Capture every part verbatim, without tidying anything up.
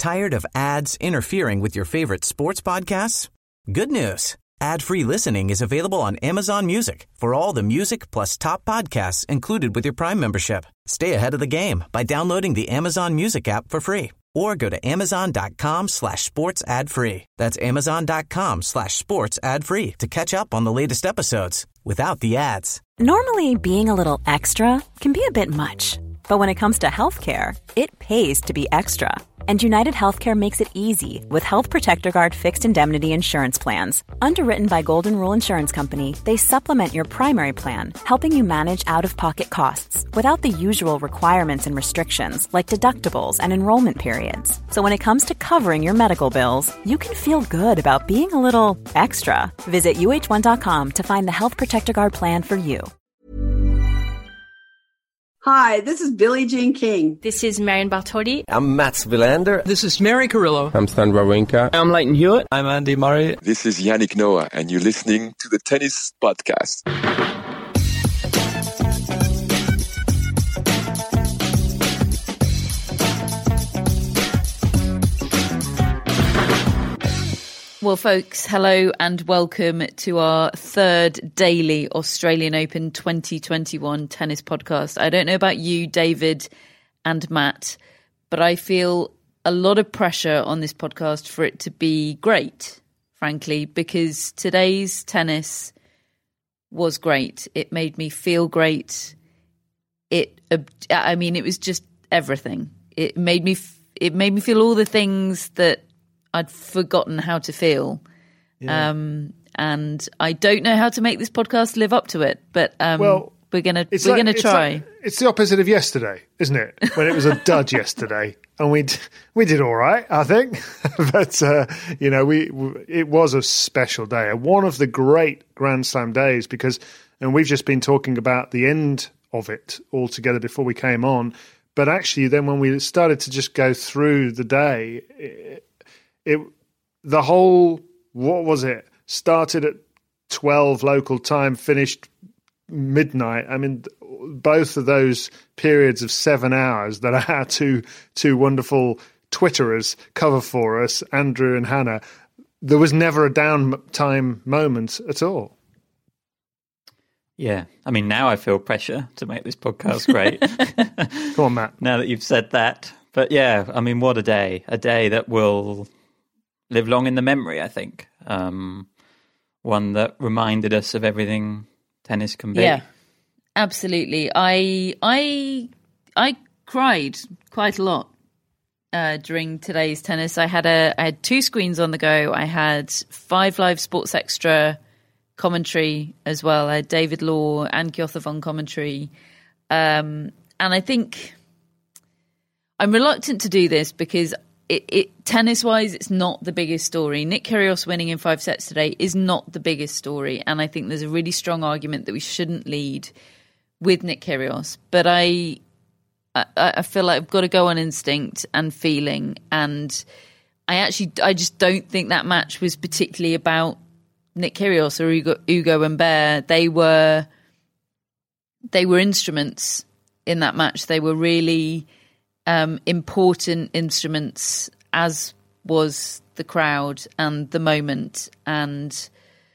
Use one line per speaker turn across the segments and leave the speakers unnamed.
Tired of ads interfering with your favorite sports podcasts? Good news. Ad-free listening is available on Amazon Music for all the music plus top podcasts included with your Prime membership. Stay ahead of the game by downloading the Amazon Music app for free or go to amazon.com slash sports ad free. That's amazon.com slash sports ad free to catch up on the latest episodes without the ads.
Normally, being a little extra can be a bit much, but when it comes to healthcare, it pays to be extra. And United Healthcare makes it easy with Health Protector Guard fixed indemnity insurance plans. Underwritten by Golden Rule Insurance Company, they supplement your primary plan, helping you manage out-of-pocket costs without the usual requirements and restrictions like deductibles and enrollment periods. So when it comes to covering your medical bills, you can feel good about being a little extra. Visit U H one dot com to find the Health Protector Guard plan for you.
Hi, this is Billie Jean King.
This is Marion Bartoli.
I'm Mats Wilander.
This is Mary Carrillo.
I'm Stan Wawrinka.
I'm Leighton Hewitt.
I'm Andy Murray.
This is Yannick Noah, and you're listening to the Tennis Podcast.
Well, folks, hello and welcome to our third daily Australian Open twenty twenty-one tennis podcast. I don't know about you, David and Matt, but I feel a lot of pressure on this podcast for it to be great, frankly, because today's tennis was great. It made me feel great. It, I mean, it was just everything. It made me, it made me feel all the things that I'd forgotten how to feel. Yeah. Um, and I don't know how to make this podcast live up to it, but um, well, we're going to we're like, going to try.
Like, it's the opposite of yesterday, isn't it? When it was a dud yesterday, and we we did all right, I think. But uh, you know, we it was a special day, one of the great Grand Slam days, because, and we've just been talking about the end of it altogether before we came on. But actually, then when we started to just go through the day, It, It the whole, what was it, started at twelve local time, finished midnight. I mean, both of those periods of seven hours that our two two wonderful Twitterers cover for us, Andrew and Hannah, there was never a downtime moment at all.
Yeah, I mean, now I feel pressure to make this podcast great.
Come on, Matt.
Now that you've said that. But yeah, I mean, what a day. A day that will live long in the memory, I think. Um, one that reminded us of everything tennis can be.
Yeah, absolutely. I I I cried quite a lot uh, during today's tennis. I had a I had two screens on the go. I had Five Live Sports Extra commentary as well. I had David Law and Kjother on commentary. Um, and I think I'm reluctant to do this because It, it tennis-wise, it's not the biggest story. Nick Kyrgios winning in five sets today is not the biggest story, and I think there's a really strong argument that we shouldn't lead with Nick Kyrgios. But I, I, I feel like I've got to go on instinct and feeling, and I actually, I just don't think that match was particularly about Nick Kyrgios or Ugo, Ugo Humbert. They were, they were instruments in that match. They were really Um, important instruments, as was the crowd and the moment, and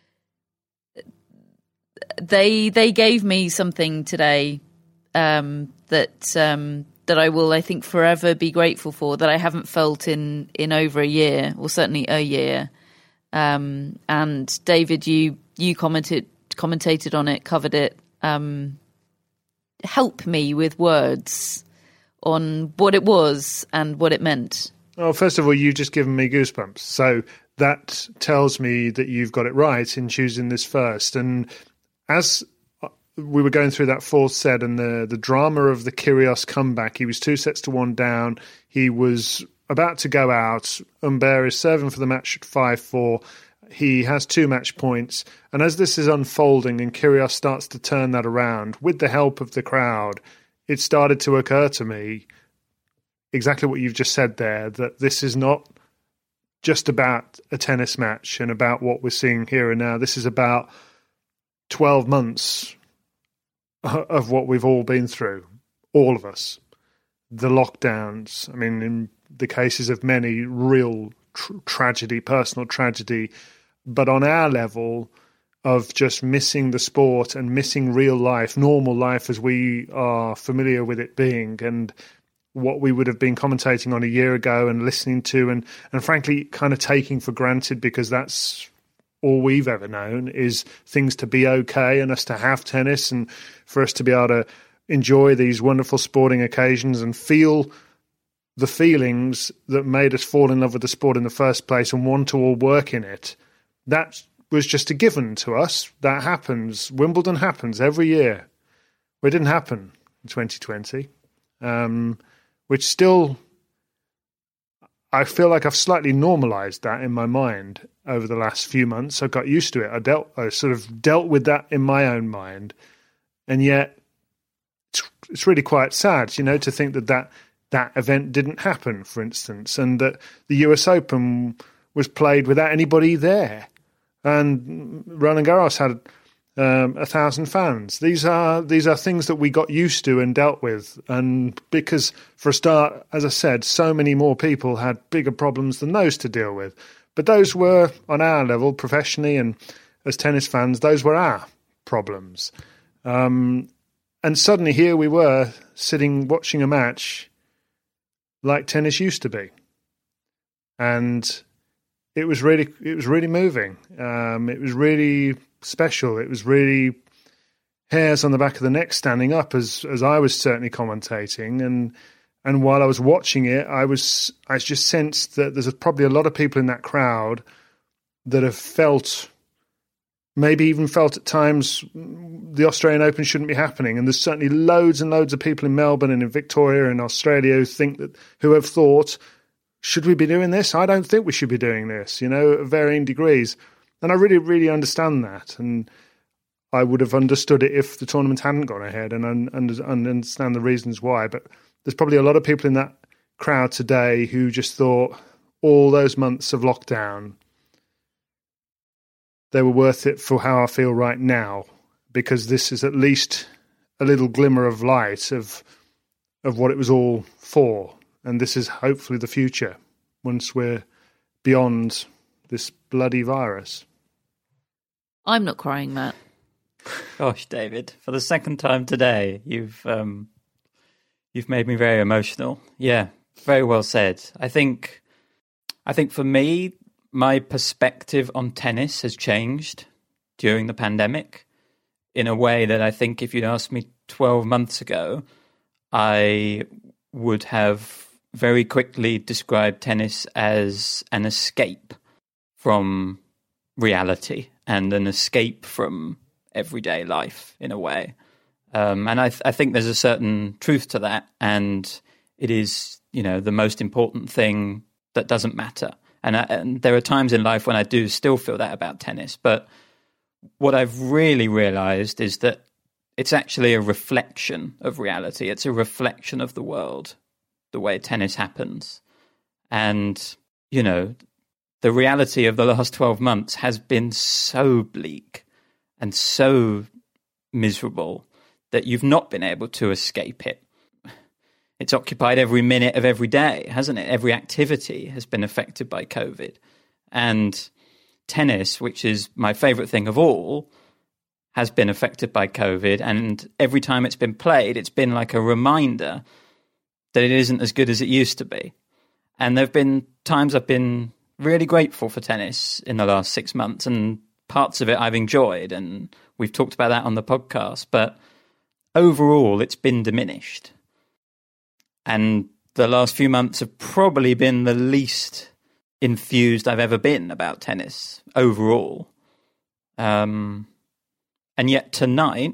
they they gave me something today um, that um, that I will, I think, forever be grateful for, that I haven't felt in in over a year, or certainly a year. Um, and David, you you commented commentated on it, covered it. Um, help me with words on what it was and what it meant.
Well, first of all, you've just given me goosebumps. So that tells me that you've got it right in choosing this first. And as we were going through that fourth set and the, the drama of the Kyrgios comeback, he was two sets to one down. He was about to go out. Humbert is serving for the match at five four. He has two match points. And as this is unfolding and Kyrgios starts to turn that around with the help of the crowd, it started to occur to me exactly what you've just said there, that this is not just about a tennis match and about what we're seeing here and now. This is about twelve months of what we've all been through, all of us. The lockdowns, I mean, in the cases of many, real tr- tragedy, personal tragedy. But on our level of just missing the sport and missing real life, normal life as we are familiar with it being, and what we would have been commentating on a year ago and listening to, and, and frankly kind of taking for granted, because that's all we've ever known, is things to be okay and us to have tennis and for us to be able to enjoy these wonderful sporting occasions and feel the feelings that made us fall in love with the sport in the first place and want to all work in it. That was just a given to us. That happens. Wimbledon happens every year. Well, it didn't happen in twenty twenty. Um, which still, I feel like I've slightly normalised that in my mind over the last few months. I got used to it. I dealt, I sort of dealt with that in my own mind, and yet it's, it's really quite sad, you know, to think that, that that event didn't happen, for instance, and that the U S Open was played without anybody there, and Roland Garros had Um, a thousand fans. These are these are things that we got used to and dealt with, and because for a start, as I said, so many more people had bigger problems than those to deal with. But those were on our level, professionally and as tennis fans, those were our problems. Um, and suddenly here we were sitting watching a match like tennis used to be, and it was really it was really moving. Um, it was really special. It was really hairs on the back of the neck standing up as as I was certainly commentating, and and while I was watching it, I was I just sensed that there's probably a lot of people in that crowd that have felt, maybe even felt at times, the Australian Open shouldn't be happening. And there's certainly loads and loads of people in Melbourne and in Victoria and Australia who think that who have thought, should we be doing this? I don't think we should be doing this, you know, at varying degrees. And I really, really understand that. And I would have understood it if the tournament hadn't gone ahead, and, and, and understand the reasons why. But there's probably a lot of people in that crowd today who just thought all those months of lockdown, they were worth it for how I feel right now, because this is at least a little glimmer of light of of what it was all for. And this is hopefully the future once we're beyond this bloody virus.
I'm not crying, Matt.
Gosh, David, for the second time today, you've um, you've made me very emotional. Yeah, very well said. I think, I think for me, my perspective on tennis has changed during the pandemic in a way that I think if you'd asked me twelve months ago, I would have very quickly described tennis as an escape from reality and an escape from everyday life in a way. Um, and I, th- I think there's a certain truth to that. And it is, you know, the most important thing that doesn't matter. And, I, and there are times in life when I do still feel that about tennis. But what I've really realized is that it's actually a reflection of reality. It's a reflection of the world, the way tennis happens. And, you know, the reality of the last twelve months has been so bleak and so miserable that you've not been able to escape it. It's occupied every minute of every day, hasn't it? Every activity has been affected by COVID. And tennis, which is my favorite thing of all, has been affected by COVID. And every time it's been played, it's been like a reminder that it isn't as good as it used to be. And there have been times I've been really grateful for tennis in the last six months, and parts of it I've enjoyed, and we've talked about that on the podcast. But overall, it's been diminished. And the last few months have probably been the least enthused I've ever been about tennis overall. Um, and yet tonight,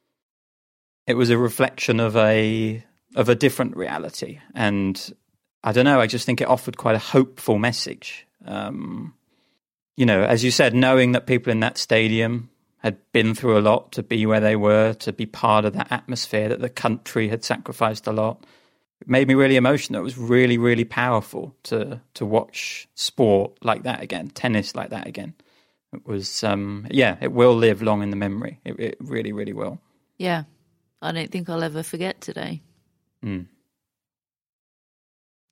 it was a reflection of a of a different reality. And I don't know, I just think it offered quite a hopeful message. Um, you know, as you said, knowing that people in that stadium had been through a lot to be where they were, to be part of that atmosphere, that the country had sacrificed a lot, it made me really emotional. It was really, really powerful to to watch sport like that again, tennis like that again. It was, um, yeah, it will live long in the memory. It, it really, really will.
Yeah, I don't think I'll ever forget today.
Mm.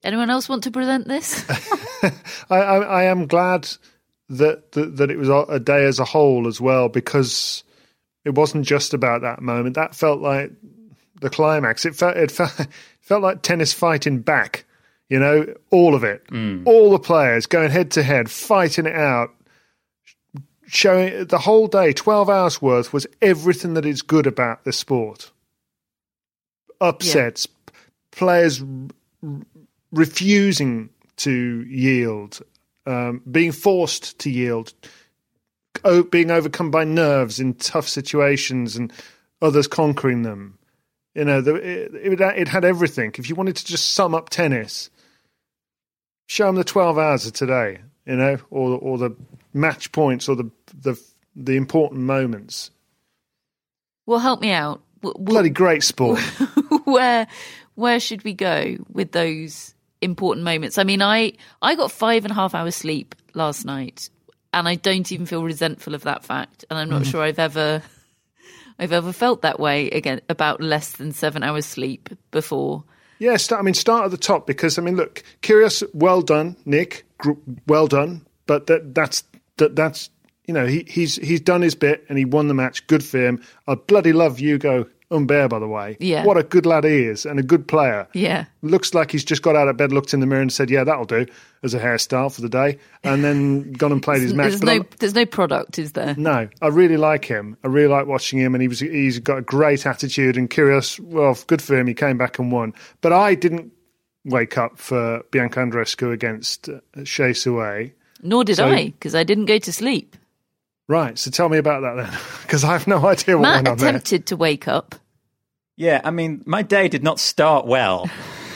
Anyone else want to present this?
I, I, I am glad that, that that it was a day as a whole as well, because it wasn't just about that moment. That felt like the climax. It felt it felt, it felt like tennis fighting back. You know, all of it, mm. all the players going head to head, fighting it out, showing the whole day, twelve hours worth was everything that is good about the sport. Upsets, yeah. players r- refusing to yield, um, being forced to yield, o- being overcome by nerves in tough situations and others conquering them. You know, the, it, it, it had everything. If you wanted to just sum up tennis, show them the twelve hours of today, you know, or or the match points or the the the important moments.
Well, help me out.
Bloody great sport.
where where should we go with those important moments? I mean, I I got five and a half hours sleep last night, and I don't even feel resentful of that fact. And I'm not mm. sure I've ever I've ever felt that way again about less than seven hours sleep before.
Yeah, start, I mean, start at the top, because I mean, look, Kyrgios, well done, Nick, well done, but that that's that that's you know he he's he's done his bit and he won the match. Good for him. I bloody love Hugo Humbert, by the way.
Yeah,
what a good lad he is and a good player.
Yeah,
looks like he's just got out of bed, looked in the mirror, and said, "Yeah, that'll do as a hairstyle for the day," and then gone and played his match.
There's
but
no
I'm,
there's no product, is there?
No, I really like him. I really like watching him, and he was he's got a great attitude. And Kyrgios, well, good for him. He came back and won. But I didn't wake up for Bianca Andreescu against uh, Shea Sue.
Nor did
so,
I, because I didn't go to sleep.
Right, so tell me about that then, because I have no idea what
Matt
went on there.
Matt attempted to wake up.
Yeah, I mean, my day did not start well.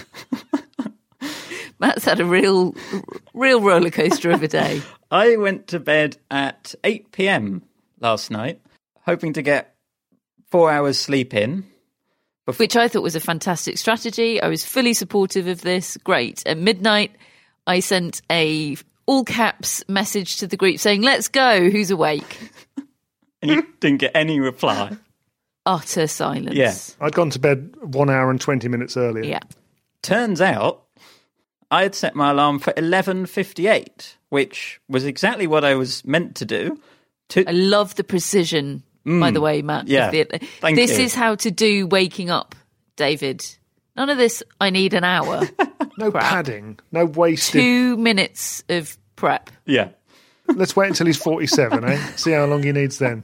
Matt's had a real, real roller coaster of a day.
I went to bed at eight p.m. last night, hoping to get four hours sleep in.
Before- Which I thought was a fantastic strategy. I was fully supportive of this. Great. At midnight, I sent a all caps message to the group saying, "Let's go, who's awake?"
And you didn't get any reply.
Utter silence.
Yeah.
I'd gone to bed one hour and twenty minutes earlier.
Yeah.
Turns out I had set my alarm for eleven fifty-eight, which was exactly what I was meant to do. To-
I love the precision, mm, by the way, Matt.
Yeah.
The,
Thank
this
you.
is how to do waking up, David. None of this, I need an hour.
No
prep.
padding, no wasted.
Two minutes of prep.
Yeah.
Let's wait until he's forty-seven, eh? See how long he needs then.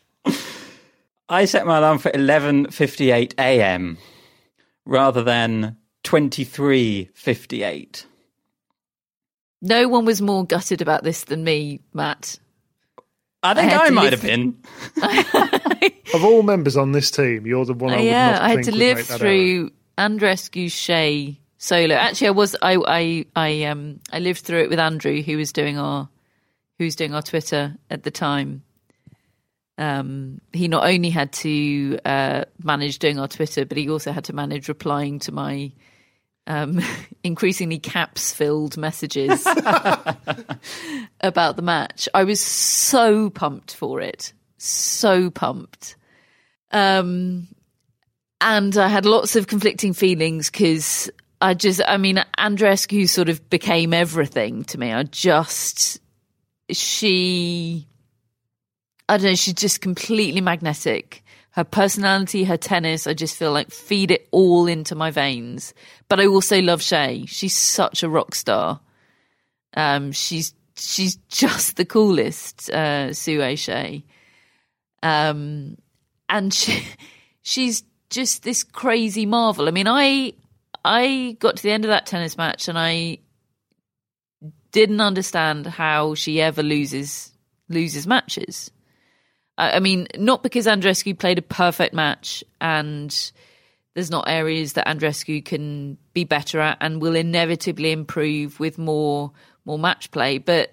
I set my alarm for eleven fifty-eight a.m. rather than twenty-three fifty-eight.
No one was more gutted about this than me, Matt.
I think
I,
I,
I
might
live-
have been.
Of all members on this team, you're the one I would
yeah,
not
I had
think
to
would
live
make that
through Andreescu Shea solo. Actually, I was I I I um I lived through it with Andrew, who was doing our who was doing our Twitter at the time. Um, he not only had to uh, manage doing our Twitter, but he also had to manage replying to my um, increasingly caps-filled messages about the match. I was so pumped for it, so pumped. Um, and I had lots of conflicting feelings because I just, I mean, Andreescu sort of became everything to me. I just, she... I don't know, she's just completely magnetic. Her personality, her tennis, I just feel like feed it all into my veins. But I also love Shea. She's such a rock star. Um, she's she's just the coolest, uh, Sue Shea. Um, and she, she's just this crazy marvel. I mean, I I got to the end of that tennis match and I didn't understand how she ever loses loses matches. I mean, not because Andreescu played a perfect match and there's not areas that Andreescu can be better at and will inevitably improve with more more match play, but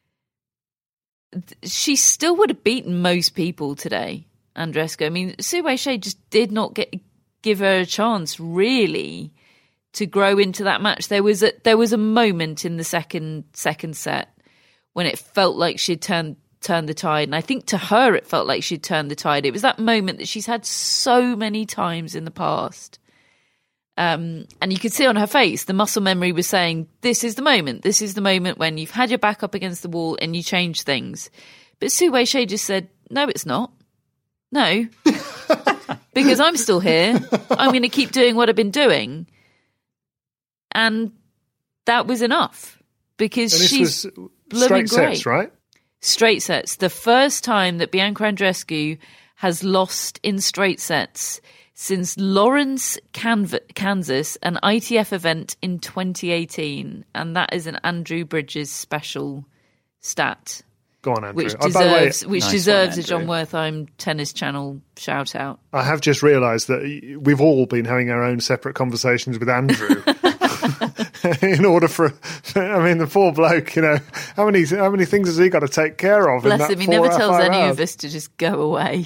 she still would have beaten most people today, Andreescu. I mean, Sue Shea just did not get give her a chance, really, to grow into that match. There was a, there was a moment in the second second set when it felt like she'd turned turned the tide, and I think to her it felt like she'd turned the tide. It was that moment that she's had so many times in the past, Um, and you could see on her face, the muscle memory was saying, this is the moment. This is the moment when you've had your back up against the wall and you change things. But Su Wei-Shea just said, no, it's not. No. Because I'm still here. I'm going to keep doing what I've been doing. And that was enough. Because
and this
she's
was
blooming
straight
great.
sets, right?
Straight sets. The first time that Bianca Andreescu has lost in straight sets since Lawrence, Canv- Kansas, an I T F event in twenty eighteen. And that is an Andrew Bridges special stat.
Go on, Andrew.
Which
Oh, by the way,
deserves, which
Nice
deserves
one,
a John
Andrew.
Wertheim Tennis Channel shout out.
I have just realised that we've all been having our own separate conversations with Andrew. In order for, I mean, the poor bloke, you know, how many how many things has he got to take care of? in
Bless
that
him, he
four
never
or
tells
five
any
hours?
of us to just go away.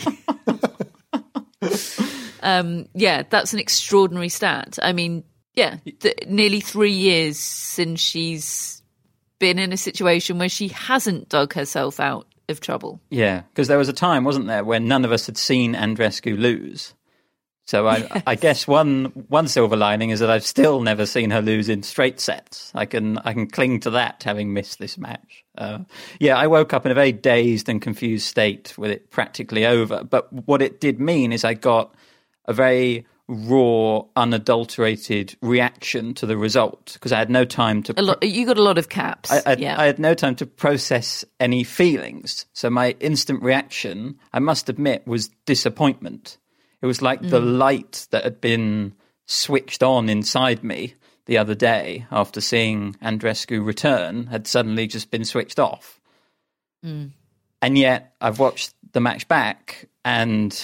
um, yeah, that's an extraordinary stat. I mean, yeah, th- nearly three years since she's been in a situation where she hasn't dug herself out of trouble.
Yeah, because there was a time, wasn't there, when none of us had seen Andreescu lose. So I,
Yes.
I guess one one silver lining is that I've still never seen her lose in straight sets. I can I can cling to that, having missed this match. Uh, yeah, I woke up in a very dazed and confused state with it practically over. But what it did mean is I got a very raw, unadulterated reaction to the result because I had no time to.
A lot, you got a lot of caps.
I, I,
yeah.
I had no time to process any feelings. So my instant reaction, I must admit, was disappointment. It was like mm. the light that had been switched on inside me the other day after seeing Andreescu return had suddenly just been switched off.
Mm.
And yet I've watched the match back and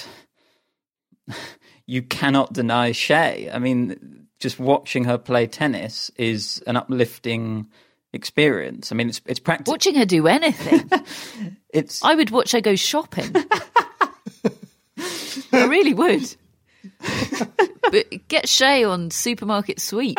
you cannot deny Shea. I mean, just watching her play tennis is an uplifting experience. I mean, it's it's practice.
Watching her do anything.
It's
I would watch her go shopping. I really would. But get Shea on Supermarket Sweep.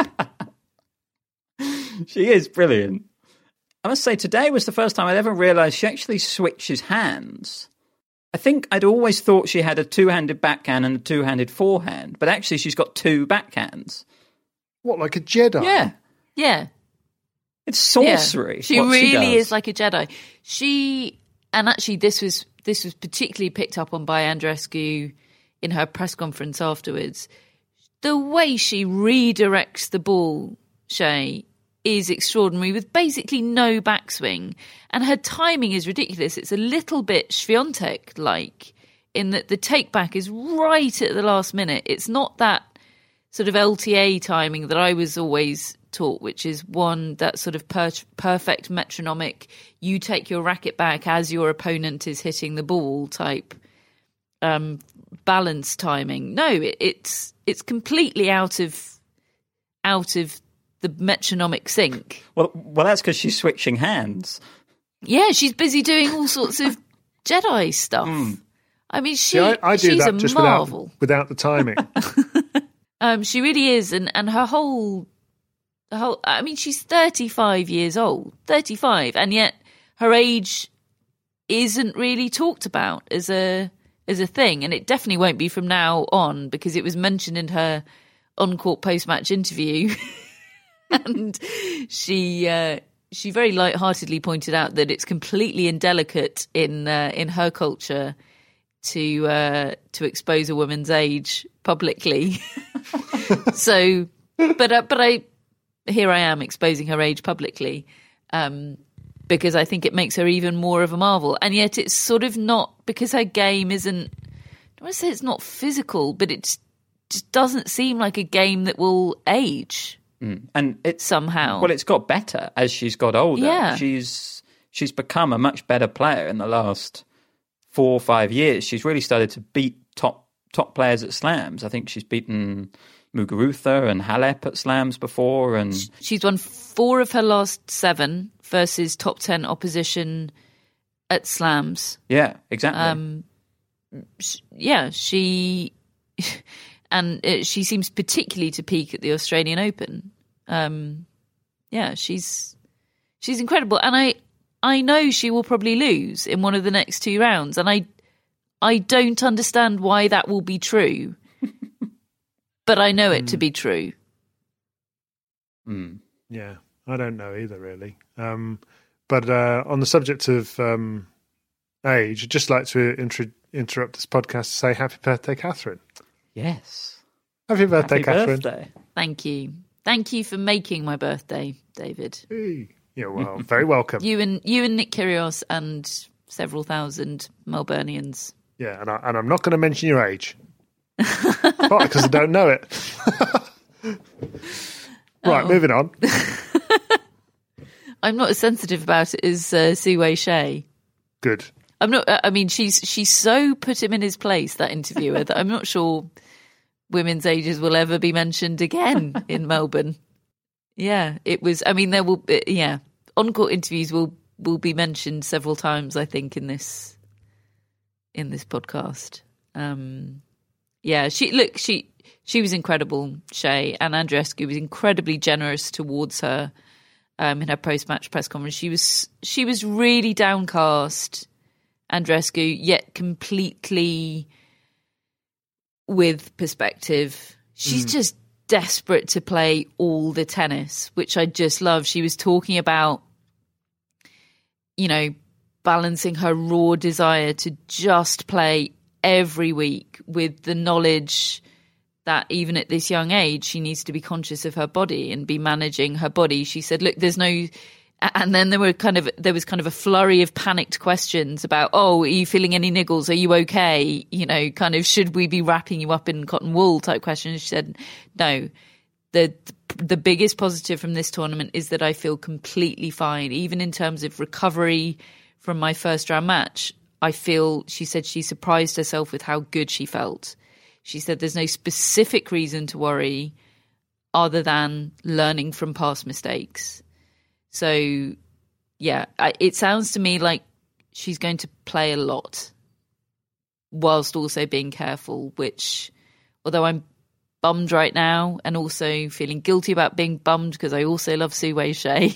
She is brilliant. I must say, today was the first time I'd ever realised she actually switches hands. I think I'd always thought she had a two-handed backhand and a two-handed forehand, but actually she's got two backhands.
What, like a Jedi?
Yeah.
Yeah.
It's sorcery.
Yeah. She
what
really
she does.
is like a Jedi. She, and actually this was this was particularly picked up on by Andreescu in her press conference afterwards. The way she redirects the ball, Shea, is extraordinary with basically no backswing. And her timing is ridiculous. It's a little bit Swiatek-like in that the take back is right at the last minute. It's not that sort of L T A timing that I was always taught, which is one that sort of per- perfect metronomic, you take your racket back as your opponent is hitting the ball type um, balance timing. No, it, it's it's completely out of out of the metronomic sync.
Well, well, that's because she's switching hands.
Yeah, she's busy doing all sorts of Jedi stuff.
Mm.
I mean, she
See, I, I do
she's
that
a
just
marvel.
without, without the timing.
Um, she really is, and, and her whole, the whole. I mean, she's thirty-five years old, thirty-five, and yet her age isn't really talked about as a as a thing, and it definitely won't be from now on because it was mentioned in her on-court post-match interview, and she uh, she very lightheartedly pointed out that it's completely indelicate in uh, in her culture to uh, to expose a woman's age publicly. So, but uh, but I here I am exposing her age publicly um, because I think it makes her even more of a marvel. And yet it's sort of not, because her game isn't, I don't want to say it's not physical, but it just doesn't seem like a game that will age
Mm. And it's
somehow.
Well, it's got better as she's got older.
Yeah.
She's she's become a much better player in the last four or five years. She's really started to beat top top players at slams. I think she's beaten Muguruza and Halep at slams before, and
She's won four of her last seven versus top ten opposition at slams.
yeah, exactly.
Um, sh- yeah, she and uh, she seems particularly to peak at the Australian Open. Um, yeah, she's she's incredible, and I I know she will probably lose in one of the next two rounds, and I I don't understand why that will be true, but I know it to be true
Mm.
Yeah, I don't know either, really. Um, but uh, on the subject of um, age, I'd just like to inter- interrupt this podcast to say happy birthday, Catherine.
Yes.
Happy birthday,
Happy
Catherine.
birthday.
Thank you. Thank you for making my birthday, David.
Hey. You're well, very welcome.
You and you and Nick Kyrgios and several thousand Melburnians.
Yeah, and, I, and I'm not going to mention your age. Partly because I don't know it. Right,
Oh.
moving on.
I'm not as sensitive about it as uh, Siwei Shea.
Good.
I'm not. I mean, she's she's so put him in his place, that interviewer, that I'm not sure women's ages will ever be mentioned again in Melbourne. Yeah, it was. I mean, there will. Yeah, on-court interviews will will be mentioned several times, I think, in this in this podcast. Um, yeah, she look. She she was incredible, Shea, and Andreescu was incredibly generous towards her um, in her post-match press conference. She was she was really downcast, Andreescu, yet completely with perspective. She's mm. just desperate to play all the tennis, which I just love. She was talking about, you know, balancing her raw desire to just play every week with the knowledge that even at this young age, she needs to be conscious of her body and be managing her body. She said, look, there's no... And then there were kind of there was kind of a flurry of panicked questions about, oh, are you feeling any niggles? Are you okay? You know, kind of, should we be wrapping you up in cotton wool type questions? She said, no. The the biggest positive from this tournament is that I feel completely fine, even in terms of recovery from my first round match. I feel, she said, she surprised herself with how good she felt. She said there's no specific reason to worry other than learning from past mistakes. So, yeah, I, it sounds to me like she's going to play a lot whilst also being careful, which, although I'm bummed right now and also feeling guilty about being bummed because I also love Siwei Shea,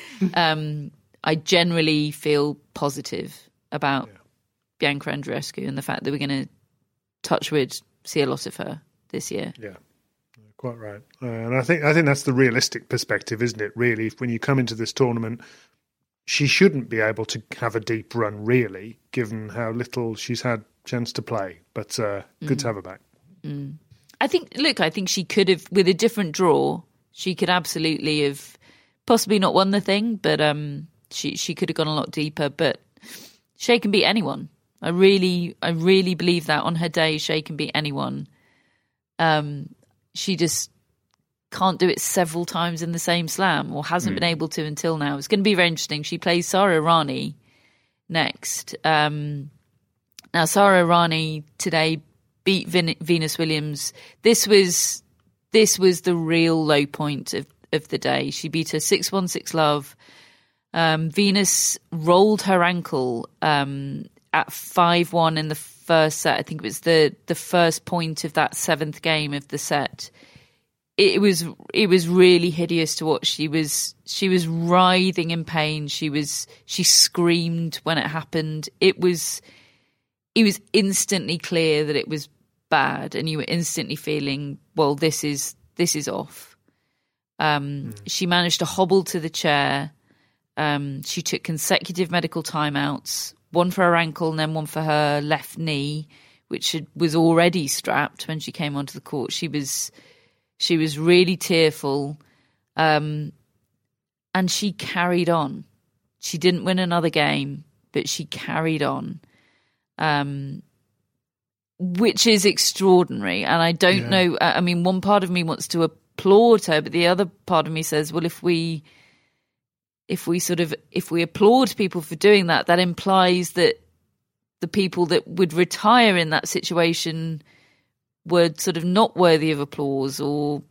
um, I generally feel positive about yeah. Bianca Andreescu and the fact that we're going to, touch wood, see a lot of her this year.
Yeah. Quite right. Uh, and I think I think that's the realistic perspective, isn't it, really? When you come into this tournament, she shouldn't be able to have a deep run, really, given how little she's had chance to play. But uh, good mm. to have her back.
Mm. I think, look, I think she could have, with a different draw, she could absolutely have possibly not won the thing, but um, she, she could have gone a lot deeper. But Shea can beat anyone. I really, I really believe that on her day, Shea can beat anyone. Um, She just can't do it several times in the same slam, or hasn't mm. been able to until now. It's going to be very interesting. She plays Sara Errani next. Um, now, Sara Errani today beat Vin- Venus Williams. This was this was the real low point of, of the day. She beat her six one six love. Um, Venus rolled her ankle um, at five one in the first set. I think it was the the first point of that seventh game of the set. It was it was really hideous to watch. She was she was writhing in pain. She was she screamed when it happened. It was it was instantly clear that it was bad, and you were instantly feeling, well, this is this is off. Um, mm. She managed to hobble to the chair. Um, she took consecutive medical timeouts. One for her ankle and then one for her left knee, which had, was already strapped when she came onto the court. She was she was really tearful, um, and she carried on. She didn't win another game, but she carried on, um, which is extraordinary. And I don't yeah. know, I mean, one part of me wants to applaud her, but the other part of me says, well, if we... If we sort of, if we applaud people for doing that, that implies that the people that would retire in that situation were sort of not worthy of applause, or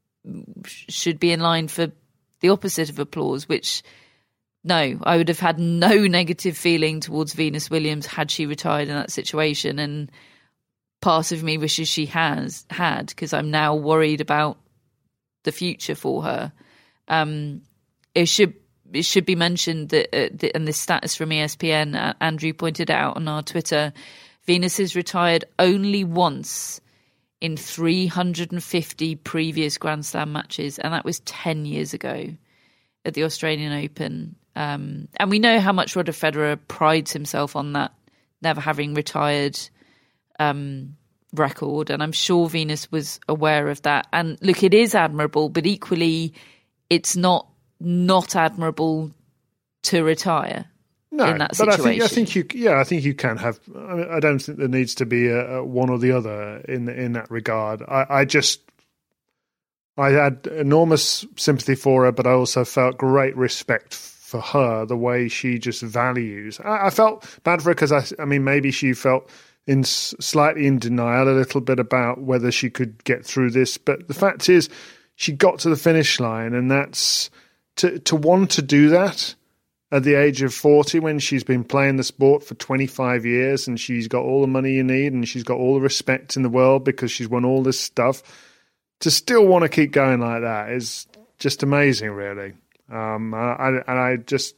should be in line for the opposite of applause, which, no, I would have had no negative feeling towards Venus Williams had she retired in that situation. And part of me wishes she has had, because I'm now worried about the future for her. Um, it should It should be mentioned that, uh, the, and this status from E S P N, uh, Andrew pointed out on our Twitter, Venus has retired only once in three hundred fifty previous Grand Slam matches, and that was ten years ago at the Australian Open. Um, and we know how much Roger Federer prides himself on that never having retired um, record, and I'm sure Venus was aware of that. And look, it is admirable, but equally, it's not not admirable to retire.
No,
in that
but I
situation.
think, I think you, yeah, I think you can have. I, mean, I don't think there needs to be a, a one or the other in in that regard. I, I just, I had enormous sympathy for her, but I also felt great respect for her, the way she just values. I, I felt bad for her because I, I mean, maybe she felt in slightly in denial a little bit about whether she could get through this. But the fact is, she got to the finish line, and that's to to want to do that at the age of forty, when she's been playing the sport for twenty-five years and she's got all the money you need and she's got all the respect in the world because she's won all this stuff, to still want to keep going like that is just amazing, really. Um, I, and I just,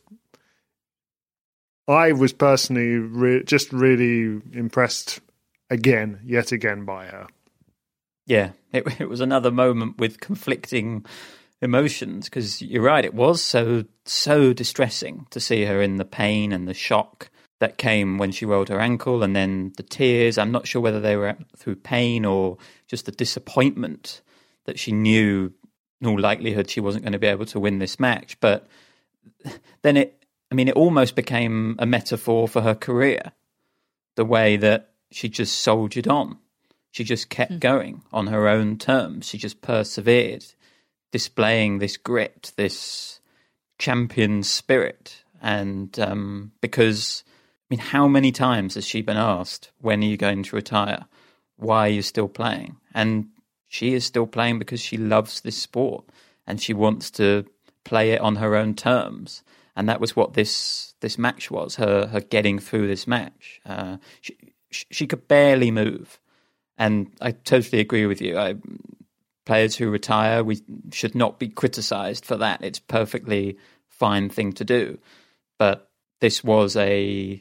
I was personally re- just really impressed again, yet again, by her.
Yeah, it, it was another moment with conflicting emotions, because you're right, it was so so distressing to see her in the pain and the shock that came when she rolled her ankle, and then the tears. I'm not sure whether they were through pain or just the disappointment that she knew in all likelihood she wasn't going to be able to win this match. But then it, I mean, it almost became a metaphor for her career, the way that she just soldiered on. She just kept mm. going on her own terms. She just persevered, displaying this grit, this champion spirit. And um, because, I mean, how many times has she been asked, when are you going to retire? Why are you still playing? And she is still playing because she loves this sport and she wants to play it on her own terms. And that was what this this match was, her her getting through this match. Uh, she, she could barely move. And I totally agree with you. I, players who retire, we should not be criticised for that. It's a perfectly fine thing to do. But this was a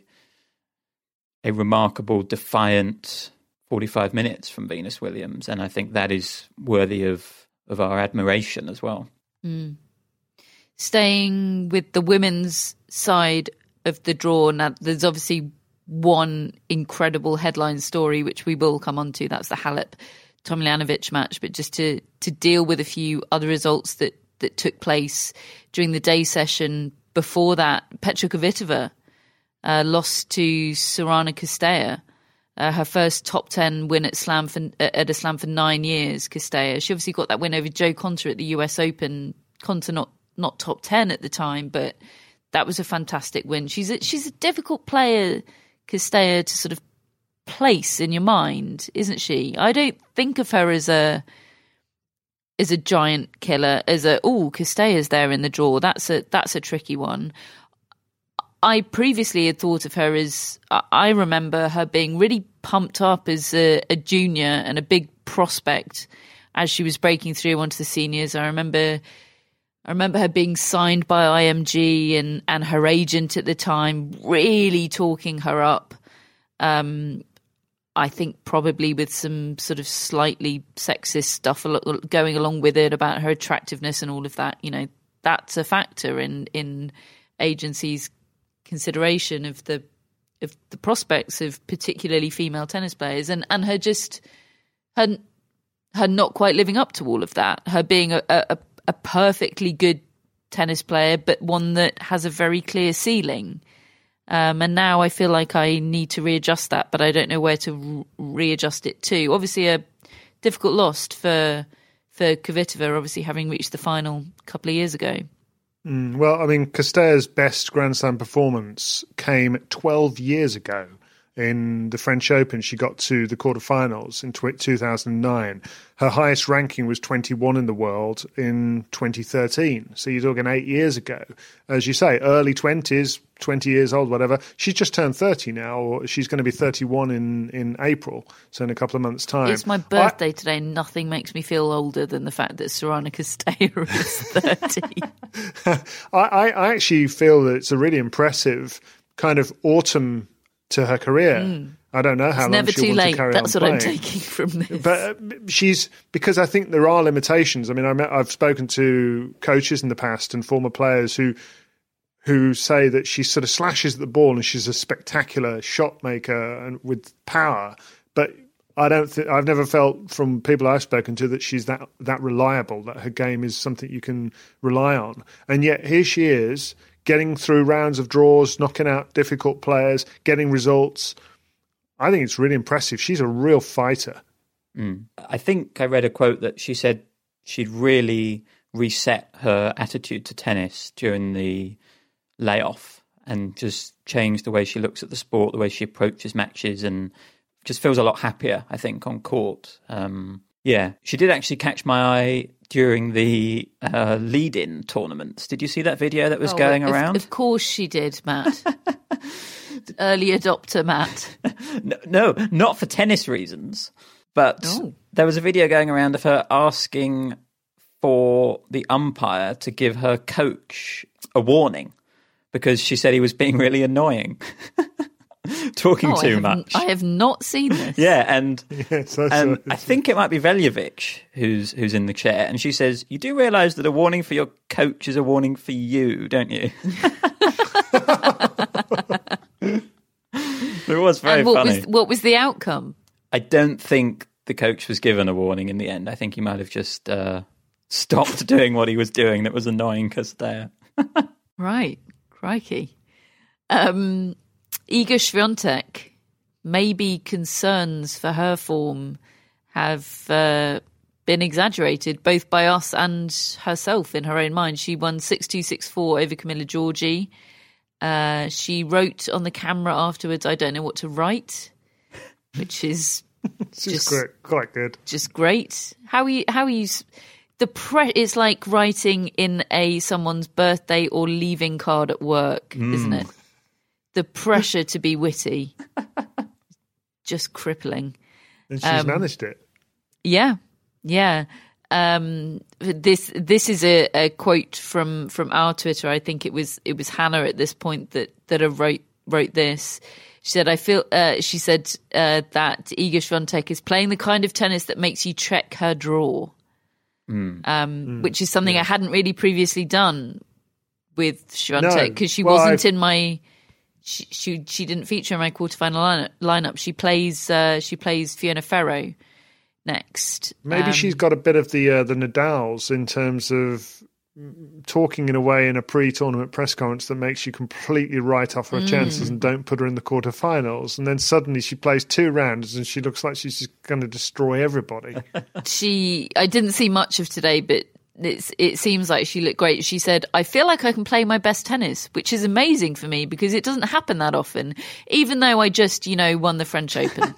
a remarkable, defiant forty-five minutes from Venus Williams, and I think that is worthy of, of our admiration as well.
Mm. Staying with the women's side of the draw, now there's obviously one incredible headline story, which we will come on to. That's the Halep Tomljanovic match. But just to, to deal with a few other results that, that took place during the day session before that, Petra Kvitova uh, lost to Sorana Castella. Uh, her first top ten win at Slam for, at a Slam for nine years, Castella. She obviously got that win over Jo Konta at the U S Open. Konta not not top ten at the time, but that was a fantastic win. She's a, she's a difficult player, Castella, to sort of place in your mind, isn't she? I don't think of her as a as a giant killer, as a oh, Castella's there in the draw. That's a that's a tricky one. I previously had thought of her as, I remember her being really pumped up as a, a junior and a big prospect as she was breaking through onto the seniors. I remember I remember her being signed by I M G and, and her agent at the time really talking her up. Um, I think probably with some sort of slightly sexist stuff going along with it about her attractiveness and all of that. You know, that's a factor in, in agencies' consideration of the of the prospects of particularly female tennis players, and and her just her her not quite living up to all of that, her being a, a, a perfectly good tennis player but one that has a very clear ceiling, um, and now I feel like I need to readjust that, but I don't know where to re- readjust it to. Obviously a difficult loss for for Kvitova, obviously having reached the final a couple of years ago.
Mm, well, I mean, Castella's best Grand Slam performance came twelve years ago in the French Open. She got to the quarterfinals in two thousand nine. Her highest ranking was twenty-one in the world in twenty thirteen. So you're talking eight years ago. As you say, early twenties, twenty years old, whatever. She's just turned thirty now, or she's going to be thirty-one in, in April, so in a couple of months' time.
It's my birthday I, today. Nothing makes me feel older than the fact that Sorana Castella is thirty.
I, I actually feel that it's a really impressive kind of autumn to her career. Mm. I don't know how
it's
long
never
she'll
too
want
late.
to carry
That's
on
what
playing.
I'm taking from this.
But uh, she's because I think there are limitations. I mean, I met, I've spoken to coaches in the past and former players who who say that she sort of slashes at the ball and she's a spectacular shot maker and with power. But I don't think I've never felt from people I've spoken to that she's that that reliable. That her game is something you can rely on. And yet here she is getting through rounds of draws, knocking out difficult players, getting results. I think it's really impressive. She's a real fighter.
Mm. I think I read a quote that she said she'd really reset her attitude to tennis during the layoff and just changed the way she looks at the sport, the way she approaches matches, and just feels a lot happier, I think, on court. Um, yeah, she did actually catch my eye during the uh, lead-in tournaments. Did you see that video that was
Oh,
going
of,
around?
Of course she did, Matt. Early adopter, Matt.
no, no, not for tennis reasons, but
Oh.
there was a video going around of her asking for the umpire to give her coach a warning because she said he was being really annoying, talking
Oh, I
too
have,
much.
I have not seen this.
Yeah, and
Yes, I saw
and
it.
I think it might be Veljovic who's who's in the chair, and she says, "You do realise that a warning for your coach is a warning for you, don't you?" It was very
and what
funny.
was what was the outcome?
I don't think the coach was given a warning in the end. I think he might have just uh, stopped doing what he was doing that was annoying Castella.
Right, crikey. Um, Iga Swiatek, maybe concerns for her form have uh, been exaggerated both by us and herself in her own mind. She won six two, six four over Camilla Giorgi. Uh, she wrote on the camera afterwards, "I don't know what to write," which is
She's
just
quite, quite good.
just great. How are you? How are you? s- The pre- It's like writing in a someone's birthday or leaving card at work, isn't it? The pressure to be witty, just crippling.
And she's
Um,
managed it.
Yeah, yeah. Um, this this is a, a quote from, from our Twitter. I think it was it was Hannah at this point that that wrote wrote this. She said, "I feel." Uh, she said uh, that Iga Swiatek is playing the kind of tennis that makes you check her draw,
Mm.
um, which is something I hadn't really previously done with Swiatek because she
Well,
wasn't
I've-
in my. She, she she didn't feature in my quarterfinal lineup. lineup. She plays uh, she plays Fiona Ferro next.
Maybe
Um,
she's got a bit of the uh, the Nadals in terms of talking in a way in a pre-tournament press conference that makes you completely write off her
Mm.
chances and don't put her in the quarterfinals. And then suddenly she plays two rounds and she looks like she's just going to destroy everybody.
she I didn't see much of today, but it's, it seems like she looked great. She said, "I feel like I can play my best tennis," which is amazing for me because it doesn't happen that often, even though I just, you know, won the French Open.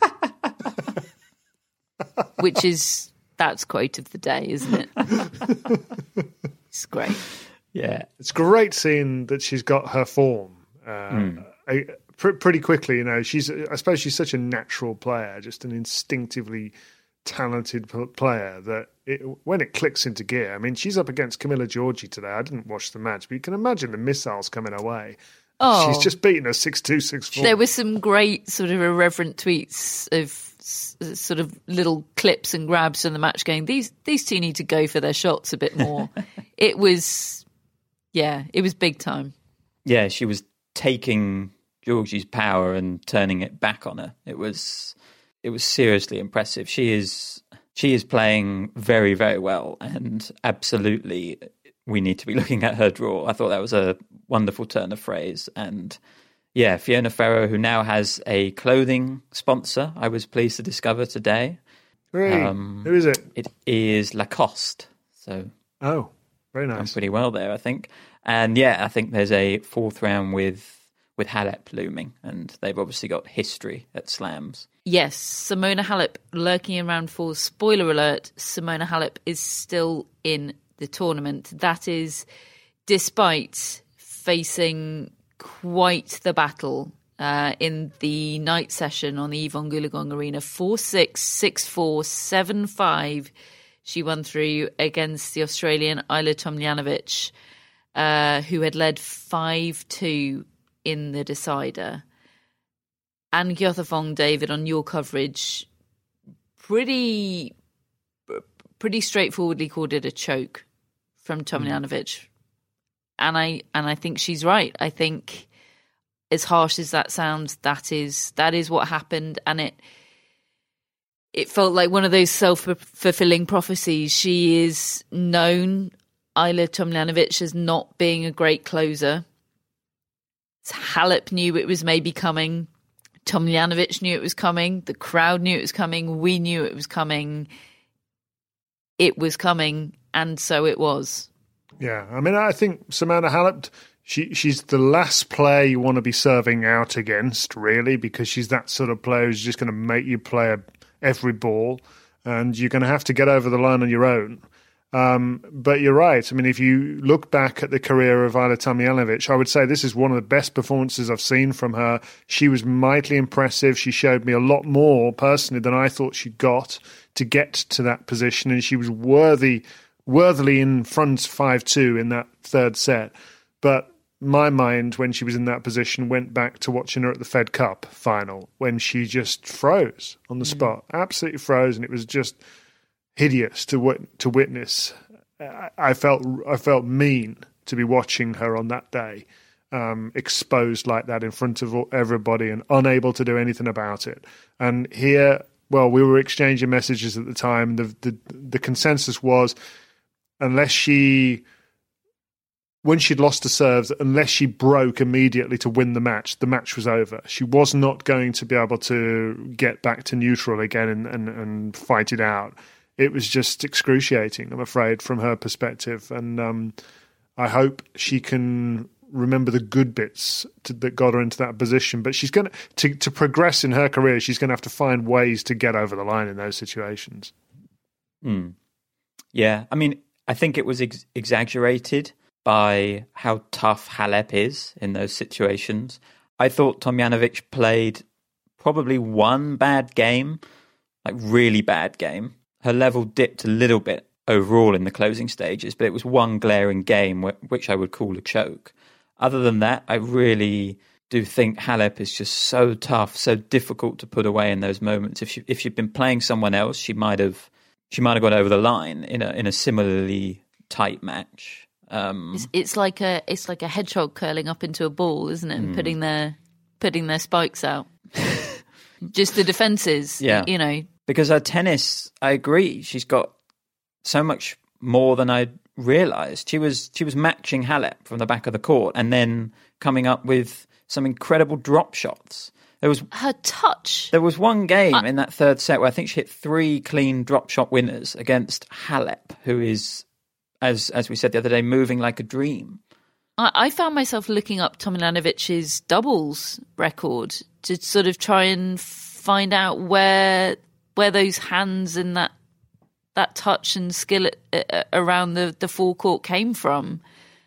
Which is, that's quote of the day, isn't it? It's great.
Yeah.
It's great seeing that she's got her form uh,
Mm.
a, pr- pretty quickly. You know, she's I suppose she's such a natural player, just an instinctively talented p- player that it, when it clicks into gear. I mean, she's up against Camilla Giorgi today. I didn't watch the match, but you can imagine the missiles coming her way.
Oh.
She's just beaten her six two, six four.
There were some great sort of irreverent tweets of s- sort of little clips and grabs from the match going, these these two need to go for their shots a bit more. It was, yeah, it was big time.
Yeah, she was taking Georgie's power and turning it back on her. It was it was seriously impressive. She is she is playing very, very well, and absolutely we need to be looking at her draw. I thought that was a wonderful turn of phrase. And yeah, Fiona Ferro, who now has a clothing sponsor, I was pleased to discover today.
Hey,
Um,
who is it?
It is Lacoste. So
Oh, very
done
nice.
pretty well there, I think. And yeah, I think there's a fourth round with with Halep looming, and they've obviously got history at slams.
Yes, Simona Halep lurking in round four. Spoiler alert, Simona Halep is still in the tournament. That is despite facing quite the battle uh, in the night session on the Yvonne Goolagong Arena. four six, six four, seven five she won through against the Australian Ayla Tomljanovic, uh, who had led five two in the decider. and Gyothafong, David, on your coverage, pretty pretty straightforwardly called it a choke from Tomljanovic. And I and I think she's right. I think, as harsh as that sounds, that is that is what happened, and it it felt like one of those self-fulfilling prophecies. She is known, Ajla Tomljanovic, as not being a great closer. Halep knew it was maybe coming. Tomljanovic knew it was coming. The crowd knew it was coming. We knew it was coming. It was coming, and so it was.
Yeah, I mean, I think Simona Halep, she she's the last player you want to be serving out against, really, because she's that sort of player who's just going to make you play every ball, and you're going to have to get over the line on your own. Um, but you're right. I mean, if you look back at the career of Ajla Tomljanovic, I would say this is one of the best performances I've seen from her. She was mightily impressive. She showed me a lot more personally than I thought she got to get to that position, and she was worthy, worthily in front five two in that third set. But my mind, when she was in that position, went back to watching her at the Fed Cup final, when she just froze on the mm. spot, absolutely froze, and it was just hideous to wit- to witness. I-, I felt I felt mean to be watching her on that day, um, exposed like that in front of everybody and unable to do anything about it. And here, well, we were exchanging messages at the time. The the, the consensus was, unless she, when she'd lost the serves, unless she broke immediately to win the match, the match was over. She was not going to be able to get back to neutral again and, and, and fight it out. It was just excruciating, I'm afraid, from her perspective. And um, I hope she can remember the good bits to, that got her into that position. But she's going to, to progress in her career, she's going to have to find ways to get over the line in those situations.
Mm. Yeah, I mean, I think it was ex- exaggerated by how tough Halep is in those situations. I thought Tomljanovic played probably one bad game, like really bad game. Her level dipped a little bit overall in the closing stages, but it was one glaring game which I would call a choke. Other than that, I really do think Halep is just so tough, so difficult to put away in those moments. If she, if she'd been playing someone else, she might have she might have got over the line in a in a similarly tight match. Um,
it's, it's like a it's like a hedgehog curling up into a ball, isn't it? And mm. putting their putting their spikes out. Just the defenses, yeah. You know.
Because her tennis, I agree, she's got so much more than I realised. She was she was matching Halep from the back of the court and then coming up with some incredible drop shots. There was
her touch.
There was one game I, in that third set where I think she hit three clean drop shot winners against Halep, who is, as as we said the other day, moving like a dream.
I, I found myself looking up Tomljanovic's doubles record to sort of try and find out where where those hands and that that touch and skill at, uh, around the, the forecourt came from.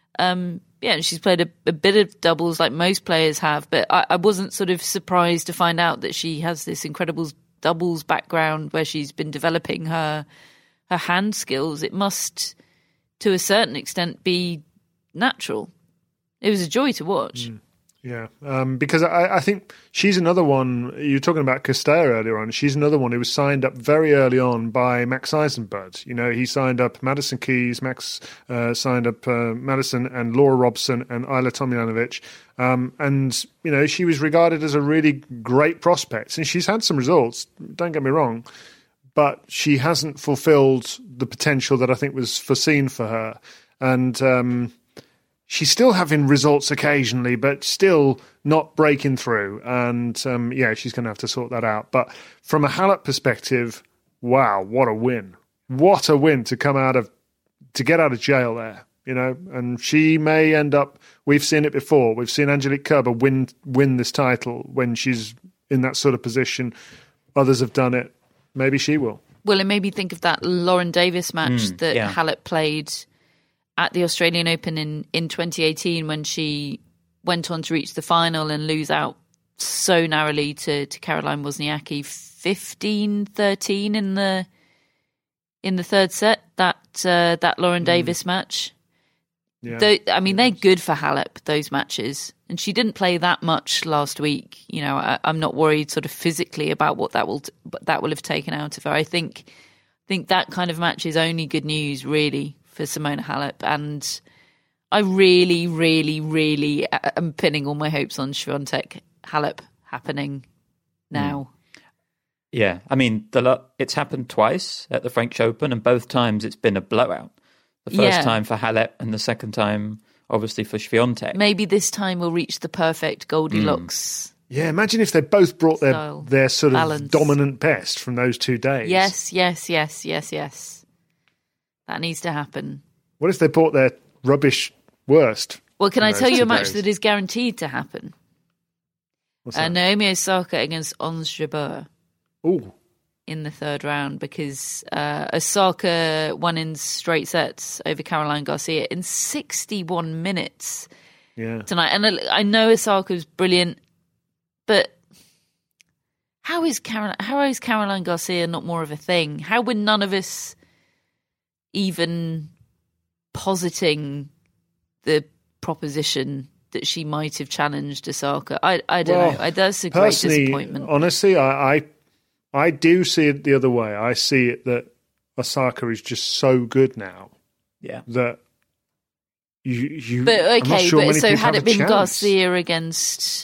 Um, yeah, she's played a, a bit of doubles like most players have, but I, I wasn't sort of surprised to find out that she has this incredible doubles background where she's been developing her her hand skills. It must, to a certain extent, be natural. It was a joy to watch.
Mm. Yeah, um, because I, I think she's another one, you were talking about Castella earlier on, she's another one who was signed up very early on by Max Eisenbud. You know, he signed up Madison Keys, Max uh, signed up uh, Madison and Laura Robson and Ajla Tomljanovic. Um, and, you know, she was regarded as a really great prospect. And she's had some results, don't get me wrong, but she hasn't fulfilled the potential that I think was foreseen for her. And um she's still having results occasionally, but still not breaking through. And, um, yeah, she's going to have to sort that out. But from a Halep perspective, wow, what a win. What a win to come out of, to get out of jail there, you know. And she may end up, we've seen it before. We've seen Angelique Kerber win win this title when she's in that sort of position. Others have done it. Maybe she will.
Well, it made me think of that Lauren Davis match mm, that yeah. Halep played at the Australian Open in, in twenty eighteen, when she went on to reach the final and lose out so narrowly to, to Caroline Wozniacki, fifteen thirteen in the in the third set, that uh, that Lauren Davis mm. match.
Yeah.
Though, I mean, they're good for Halep, those matches. And she didn't play that much last week. You know, I, I'm not worried sort of physically about what that will t- that will have taken out of her. I think think that kind of match is only good news, really, for Simona Halep. And I really, really, really am pinning all my hopes on Świątek Halep happening now.
Mm. Yeah, I mean, the, it's happened twice at the French Open, and both times it's been a blowout. The first
Yeah.
time for Halep, and the second time, obviously, for Świątek.
Maybe this time we'll reach the perfect Goldilocks.
Yeah, imagine if they both brought their,
Style.
their sort of
Balance.
dominant best from those two days.
Yes, yes, yes, yes, yes. That needs to happen.
What if they brought their rubbish worst?
Well, can
from
I
those
tell you
two
a match
days?
that is guaranteed to happen?
What's
Uh,
that?
Naomi Osaka against Ons Jabeur
Ooh.
in the third round, because uh, Osaka won in straight sets over Caroline Garcia in sixty-one minutes
Yeah.
tonight. And I I know Osaka's brilliant, but how is Caroline, how is Caroline Garcia not more of a thing? How were none of us even positing the proposition that she might have challenged Osaka? I I don't
Well,
know. I, that's a great
Personally,
disappointment.
honestly, I, I I do see it the other way. I see it that Osaka is just so good now
Yeah.
that you you.
But
I'm not
okay,
sure
but
many
so
people
had
have
it
a
been
chance.
Garcia against,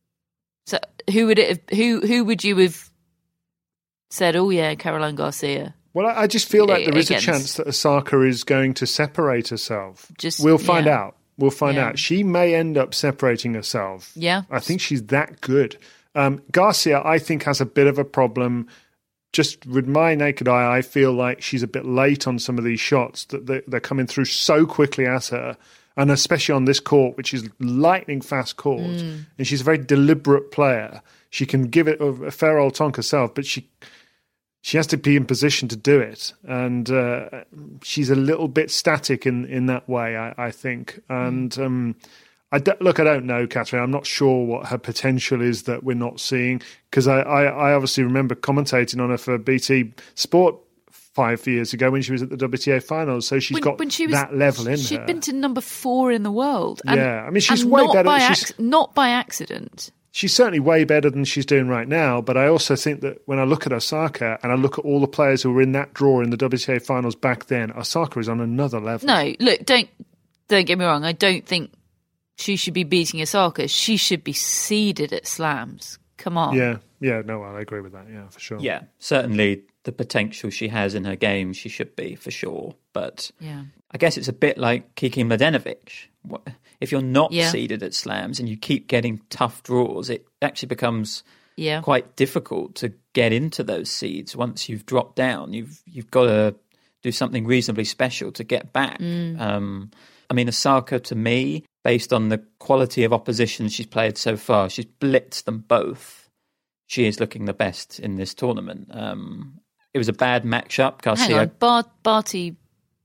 so who would it have? Who who would you have said? Oh yeah, Caroline Garcia.
Well, I I just feel like there is a
Against-
chance that Osaka is going to separate herself.
Just-
we'll find
yeah.
out. We'll find
Yeah.
out. She may end up separating herself.
Yeah.
I think she's that good. Um, Garcia, I think, has a bit of a problem. Just with my naked eye, I feel like she's a bit late on some of these shots, that they're, they're coming through so quickly at her. And especially on this court, which is lightning fast court.
Mm.
And she's a very deliberate player. She can give it a, a fair old tonk herself, but she she has to be in position to do it. And uh, she's a little bit static in, in that way, I, I think. And um, I don't, look, I don't know, Catherine. I'm not sure what her potential is that we're not seeing, because I, I, I obviously remember commentating on her for B T Sport five years ago when she was at the W T A finals. So she's
When,
got
when she was,
that level in
she'd
her.
been to number four in the world. And,
Yeah, I mean, she's
and
way
not
better-
By
she's-
ac- not by accident.
She's certainly way better than she's doing right now, but I also think that when I look at Osaka and I look at all the players who were in that draw in the W T A finals back then, Osaka is on another level.
No, look, don't don't get me wrong. I don't think she should be beating Osaka. She should be seeded at slams. Come on.
Yeah, yeah, no, I agree with that, yeah, for sure.
Yeah, certainly the potential she has in her game, she should be, for sure. But
Yeah.
I guess it's a bit like Kiki Mladenovic. What- If you're not
Yeah.
seeded at slams and you keep getting tough draws, it actually becomes
Yeah.
quite difficult to get into those seeds once you've dropped down. You've you've got to do something reasonably special to get back.
Mm.
Um, I mean, Osaka, to me, based on the quality of opposition she's played so far, she's blitzed them both. She is looking the best in this tournament. Um, it was a bad matchup.
Hang
Garcia,
on, Bar- Barty.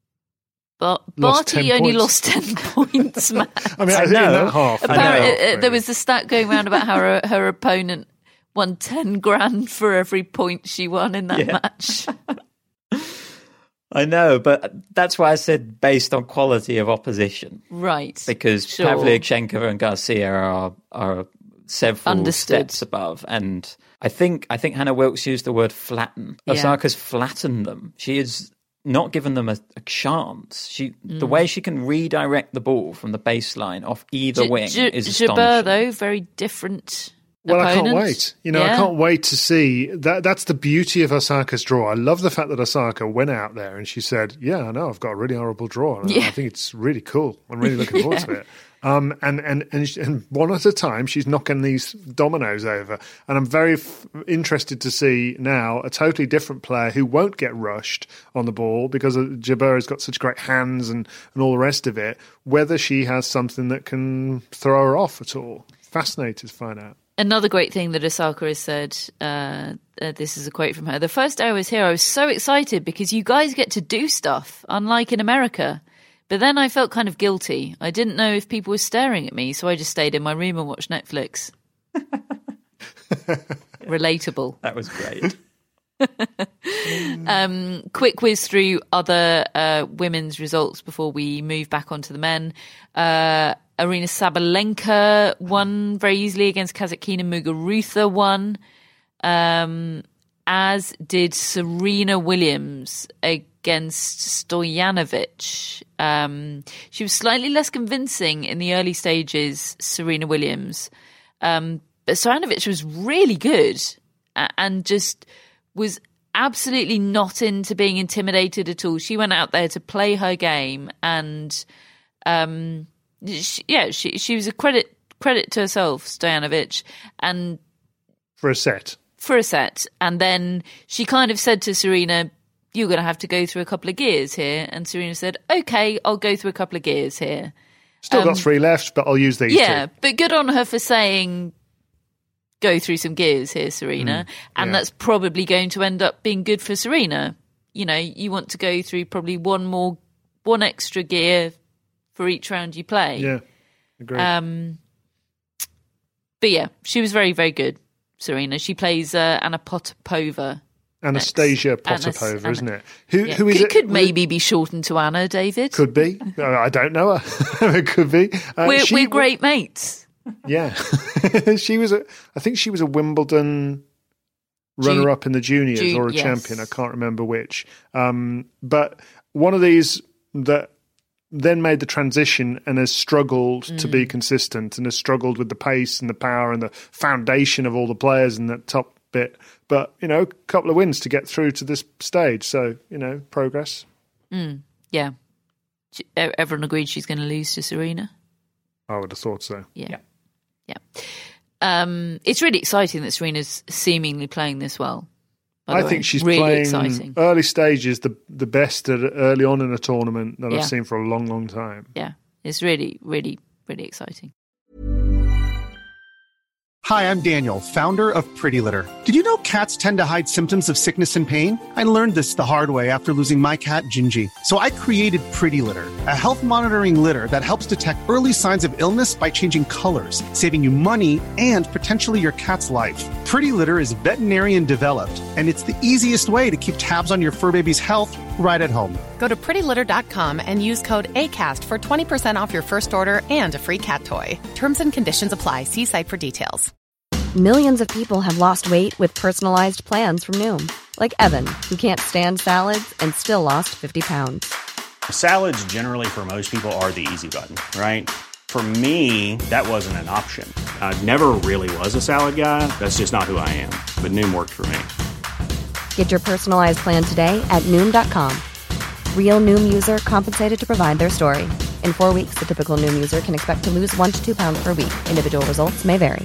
Bar-
Lost
Barty
ten
only
points.
lost ten points, man.
I mean, I
I
think in
know.
that half.
I know.
Apparently,
yeah.
uh, there was a stat going around about how her, her opponent won ten grand for every point she won in that
Yeah.
match.
I know, but that's why I said based on quality of opposition.
Right.
Because
Sure.
Pavlyuchenkova and Garcia are are several
Understood.
steps above, and I think I think Hannah Wilkes used the word flatten.
Yeah.
Osaka's flattened them. She has not given them a, a chance. She
Mm.
the way she can redirect the ball from the baseline off either
J-
wing
J-
is
Jabeur,
astonishing.
though, very different.
Well, I can't
opponent.
wait. You know,
Yeah.
I can't wait to see that. That's the beauty of Osaka's draw. I love the fact that Osaka went out there and she said, "Yeah, I know, I've got a really horrible draw. And
Yeah.
I think it's really cool. I'm really looking forward to it." Um, and, and, and, sh- and one at a time, she's knocking these dominoes over. And I'm very f- interested to see now a totally different player who won't get rushed on the ball because Jabeur has got such great hands and, and all the rest of it, whether she has something that can throw her off at all. Fascinated to find out.
Another great thing that Osaka has said, uh, uh, this is a quote from her. The first day I was here, I was so excited because you guys get to do stuff, unlike in America. But then I felt kind of guilty. I didn't know if people were staring at me, so I just stayed in my room and watched Netflix. Relatable.
That was great.
Um, quick whiz through other uh, women's results before we move back onto the men. Uh, Arina Sabalenka won very easily against Kazatkina. Muguruza won, um, as did Serena Williams against Stojanovic. Um, she was slightly less convincing in the early stages, Serena Williams. Um, but Stojanovic was really good and just was absolutely not into being intimidated at all. She went out there to play her game, and um, she, yeah, she she was a credit credit to herself, Stojanovic, and
for a set,
for a set, and then she kind of said to Serena, "You're going to have to go through a couple of gears here," and Serena said, "Okay, I'll go through a couple of gears here."
Still
um,
got three left, but I'll use these.
Yeah,
two.
But good on her for saying, go through some gears here, Serena. Mm, and yeah. That's probably going to end up being good for Serena. You know, you want to go through probably one more, one extra gear for each round you play.
Yeah, agree.
Um, but yeah, she was very, very good, Serena. She plays uh, Anna Potapova.
Anastasia Potapova, Anna, isn't it? Who,
yeah.
who is
could,
it?
Could maybe be shortened to Anna, David.
Could be. I don't know her. It could be.
Uh, we're, she, we're great mates.
Yeah. she was a, I think she was a Wimbledon runner-up in the juniors Ju- or a
yes.
champion. I can't remember which. Um, but one of these that then made the transition and has struggled mm. to be consistent and has struggled with the pace and the power and the foundation of all the players in that top bit. But, you know, a couple of wins to get through to this stage. So, you know, progress.
Mm, yeah. Everyone agreed she's going to lose to Serena?
I would have thought so.
Yeah. Yeah. yeah. Um, it's really exciting that Serena's seemingly playing this well.
I think she's
really
playing
exciting.
Early stages, the the best at, early on in a tournament that
yeah.
I've seen for a long, long time.
Yeah. It's really, really, really exciting.
Hi, I'm Daniel, founder of Pretty Litter. Did you know cats tend to hide symptoms of sickness and pain? I learned this the hard way after losing my cat, Gingy. So I created Pretty Litter, a health monitoring litter that helps detect early signs of illness by changing colors, saving you money and potentially your cat's life. Pretty Litter is veterinarian developed, and it's the easiest way to keep tabs on your fur baby's health right at home.
Go to pretty litter dot com and use code ACAST for twenty percent off your first order and a free cat toy. Terms and conditions apply. See site for details.
Millions of people have lost weight with personalized plans from Noom. Like Evan, who can't stand salads and still lost fifty pounds.
Salads generally for most people are the easy button, right? For me, that wasn't an option. I never really was a salad guy. That's just not who I am. But Noom worked for me.
Get your personalized plan today at Noom dot com. Real Noom user compensated to provide their story. In four weeks, the typical Noom user can expect to lose one to two pounds per week. Individual results may vary.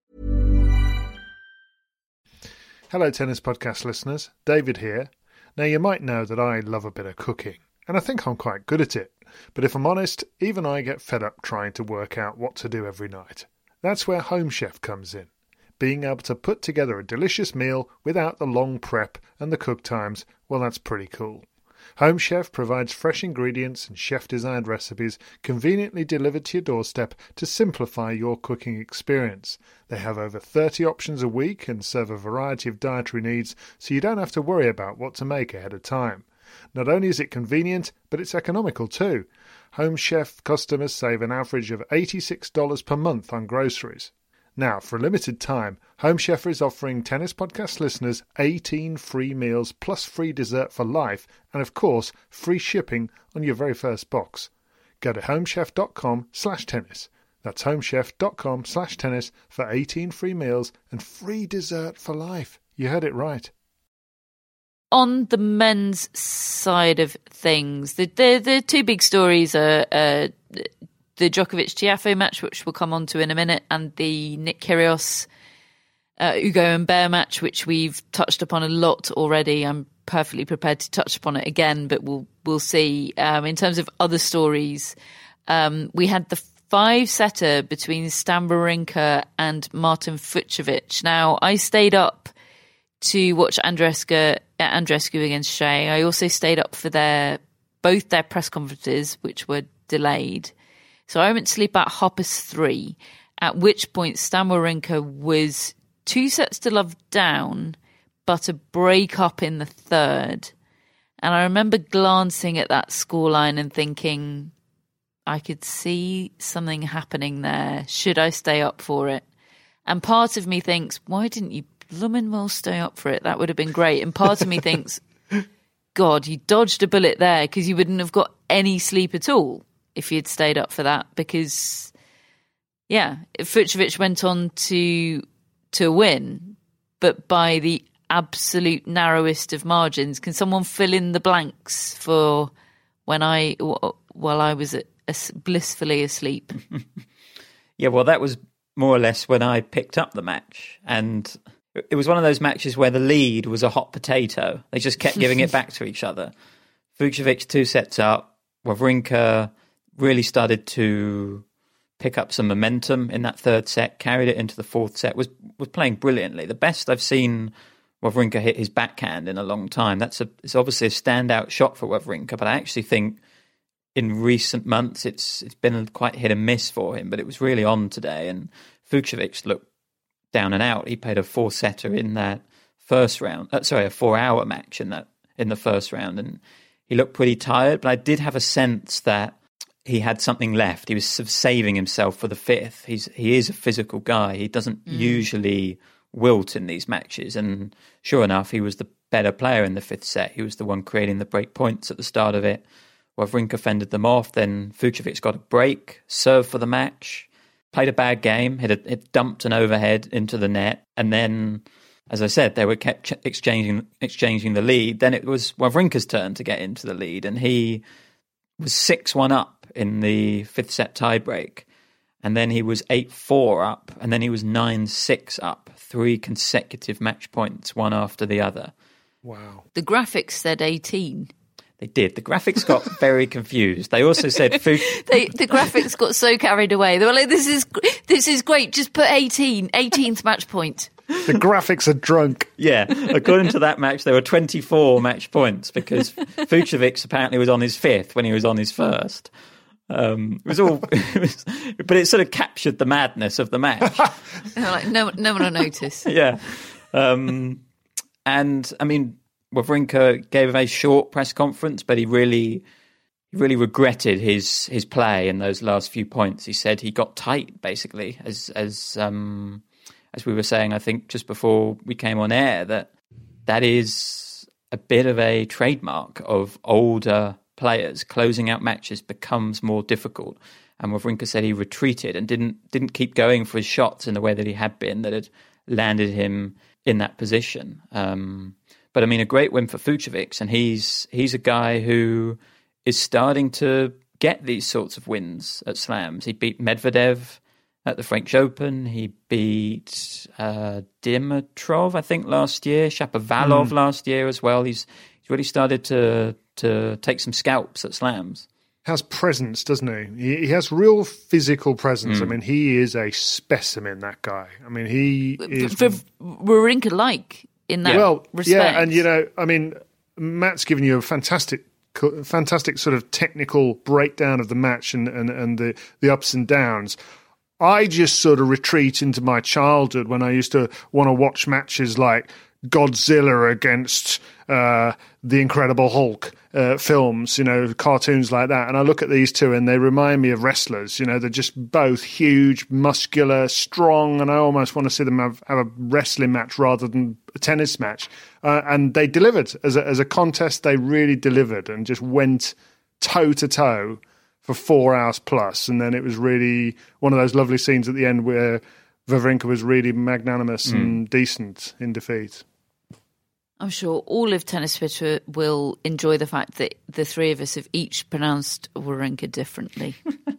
Hello, Tennis Podcast listeners. David here. Now, you might know that I love a bit of cooking, and I think I'm quite good at it. But if I'm honest, even I get fed up trying to work out what to do every night. That's where Home Chef comes in. Being able to put together a delicious meal without the long prep and the cook times, well, that's pretty cool. Home Chef provides fresh ingredients and chef-designed recipes conveniently delivered to your doorstep to simplify your cooking experience. They have over thirty options a week and serve a variety of dietary needs, so you don't have to worry about what to make ahead of time. Not only is it convenient, but it's economical too. Home Chef customers save an average of eighty-six dollars per month on groceries. Now, for a limited time, Home Chef is offering Tennis Podcast listeners eighteen free meals plus free dessert for life and, of course, free shipping on your very first box. Go to homechef.com slash tennis. That's homechef.com slash tennis for eighteen free meals and free dessert for life. You heard it right.
On the men's side of things, the the, the two big stories are uh, the Djokovic-Tiafoe match, which we'll come on to in a minute, and the Nick Kyrgios, uh, Ugo Humbert match, which we've touched upon a lot already. I'm perfectly prepared to touch upon it again, but we'll we'll see. Um, in terms of other stories, um, we had the five-setter between Stan Wawrinka and Martin Fucsovics. Now, I stayed up to watch Andreescu, Andreescu against Shea. I also stayed up for their both their press conferences, which were delayed. So I went to sleep at half past three, at which point Stan Wawrinka was two sets to love down, but a break up in the third. And I remember glancing at that scoreline and thinking, I could see something happening there. Should I stay up for it? And part of me thinks, why didn't you bloomin' well stay up for it? That would have been great. And part of me thinks, God, you dodged a bullet there because you wouldn't have got any sleep at all if you'd stayed up for that. Because, yeah, Fucsovics went on to to win, but by the absolute narrowest of margins. Can someone fill in the blanks for when I, while I was blissfully asleep?
Yeah, well, that was more or less when I picked up the match. And it was one of those matches where the lead was a hot potato. They just kept giving it back to each other. Fucsovics two sets up. Wawrinka really started to pick up some momentum in that third set, carried it into the fourth set, was was playing brilliantly. The best I've seen Wawrinka hit his backhand in a long time. That's a it's obviously a standout shot for Wawrinka, but I actually think in recent months it's it's been quite hit and miss for him, but it was really on today. And Fucsovics looked down and out. He played a four-setter in that first round. Uh, sorry, a four-hour match in that in the first round, and he looked pretty tired. But I did have a sense that he had something left. He was sort of saving himself for the fifth. He's he is a physical guy. He doesn't mm. usually wilt in these matches, and sure enough, he was the better player in the fifth set. He was the one creating the break points at the start of it. Wawrinka fended them off. Then Fucsovics got a break, served for the match, played a bad game, hit, a, hit dumped an overhead into the net, and then, as I said, they were kept exchanging exchanging the lead. Then it was Wawrinka's turn to get into the lead, and he was six one up in the fifth set tiebreak. And then he was eight four up, and then he was nine six up. Three consecutive match points, one after the other.
Wow.
The graphics said eighteen.
They did. The graphics got very confused. They also said... Fuc-
they, the graphics got so carried away. They were like, this is this is great, just put eighteen. eighteenth match point.
The graphics are drunk.
Yeah. According to that match, there were twenty-four match points because Fucsovics apparently was on his fifth when he was on his first. Um, it was all, it was, but it sort of captured the madness of the match.
Like, no, no one will notice.
Yeah, um, and I mean, Wawrinka gave a very short press conference, but he really, he really regretted his his play in those last few points. He said he got tight, basically, as as um, as we were saying, I think just before we came on air, that that is a bit of a trademark of older players. Closing out matches becomes more difficult, and Wawrinka said he retreated and didn't didn't keep going for his shots in the way that he had been, that had landed him in that position. Um, but I mean, a great win for Fucsovics, and he's he's a guy who is starting to get these sorts of wins at slams. He beat Medvedev at the French Open. He beat uh, Dimitrov, I think, last year. Shapovalov mm. last year as well. He's he's really started to. to take some scalps at slams.
Has presence, doesn't he? He, he has real physical presence. Mm. I mean, he is a specimen, that guy. I mean, he is...
For Wawrinka-like in that
well,
respect.
Yeah, and, you know, I mean, Matt's given you a fantastic fantastic sort of technical breakdown of the match and, and, and the, the ups and downs. I just sort of retreat into my childhood when I used to want to watch matches like Godzilla against uh, the Incredible Hulk uh, films, you know, cartoons like that. And I look at these two and they remind me of wrestlers. You know, they're just both huge, muscular, strong, and I almost want to see them have, have a wrestling match rather than a tennis match. Uh, and they delivered. As a, as a contest, they really delivered and just went toe-to-toe for four hours plus. And then it was really one of those lovely scenes at the end where Wawrinka was really magnanimous mm. and decent in defeat.
I'm sure all of Tennis Twitter will enjoy the fact that the three of us have each pronounced Wawrinka differently.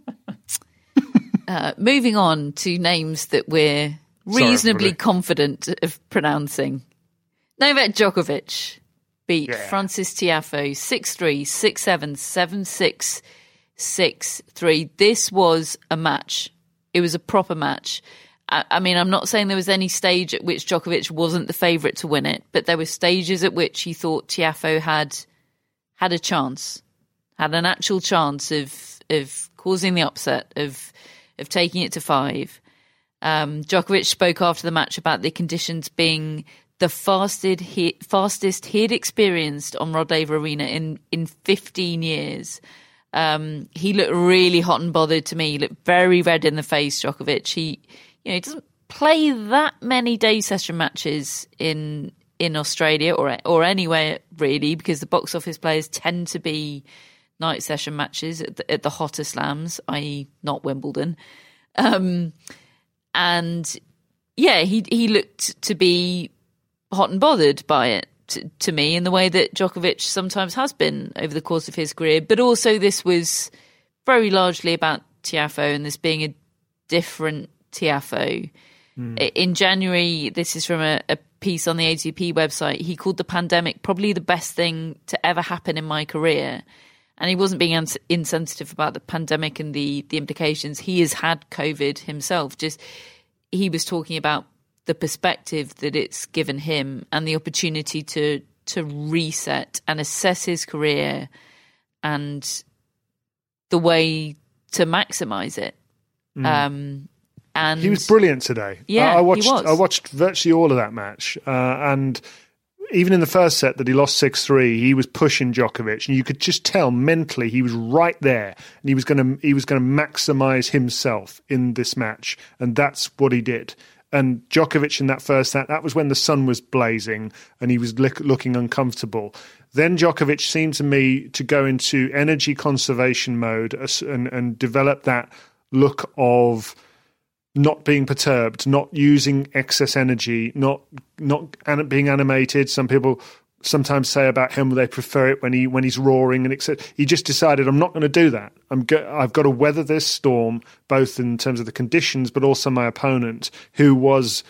uh, moving on to names that we're reasonably Sorry, confident of pronouncing. Novak Djokovic beat yeah. Francis Tiafoe six three, six seven, seven six, six three. This was a match. It was a proper match. I mean, I'm not saying there was any stage at which Djokovic wasn't the favourite to win it, but there were stages at which he thought Tiafoe had had a chance, had an actual chance of of causing the upset, of of taking it to five. Um, Djokovic spoke after the match about the conditions being the fastest he, fastest he had experienced on Rod Laver Arena in, in fifteen years. Um, he looked really hot and bothered to me. He looked very red in the face, Djokovic. He, you know, he doesn't play that many day session matches in in Australia or or anywhere really, because the box office players tend to be night session matches at the, at the hotter slams, that is, not Wimbledon. Um, and yeah, he he looked to be hot and bothered by it. To, to me, in the way that Djokovic sometimes has been over the course of his career. But also this was very largely about Tiafoe and this being a different Tiafoe. Mm. In January, this is from a, a piece on the A T P website, he called the pandemic probably the best thing to ever happen in my career. And he wasn't being uns- insensitive about the pandemic and the, the implications. He has had COVID himself. Just he was talking about the perspective that it's given him and the opportunity to to reset and assess his career and the way to maximise it. Mm. Um, and
he was brilliant today.
Yeah,
uh, I watched.
he was.
I watched virtually all of that match, uh, and even in the first set that he lost six three, he was pushing Djokovic, and you could just tell mentally he was right there, and he was going to he was going to maximise himself in this match, and that's what he did. And Djokovic in that first set, that was when the sun was blazing and he was look, looking uncomfortable. Then Djokovic seemed to me to go into energy conservation mode and, and develop that look of not being perturbed, not using excess energy, not not being animated. Some people sometimes say about him they prefer it when he when he's roaring and et cetera. He just decided, I'm not going to do that. I'm go- I've got to weather this storm, both in terms of the conditions, but also my opponent, who was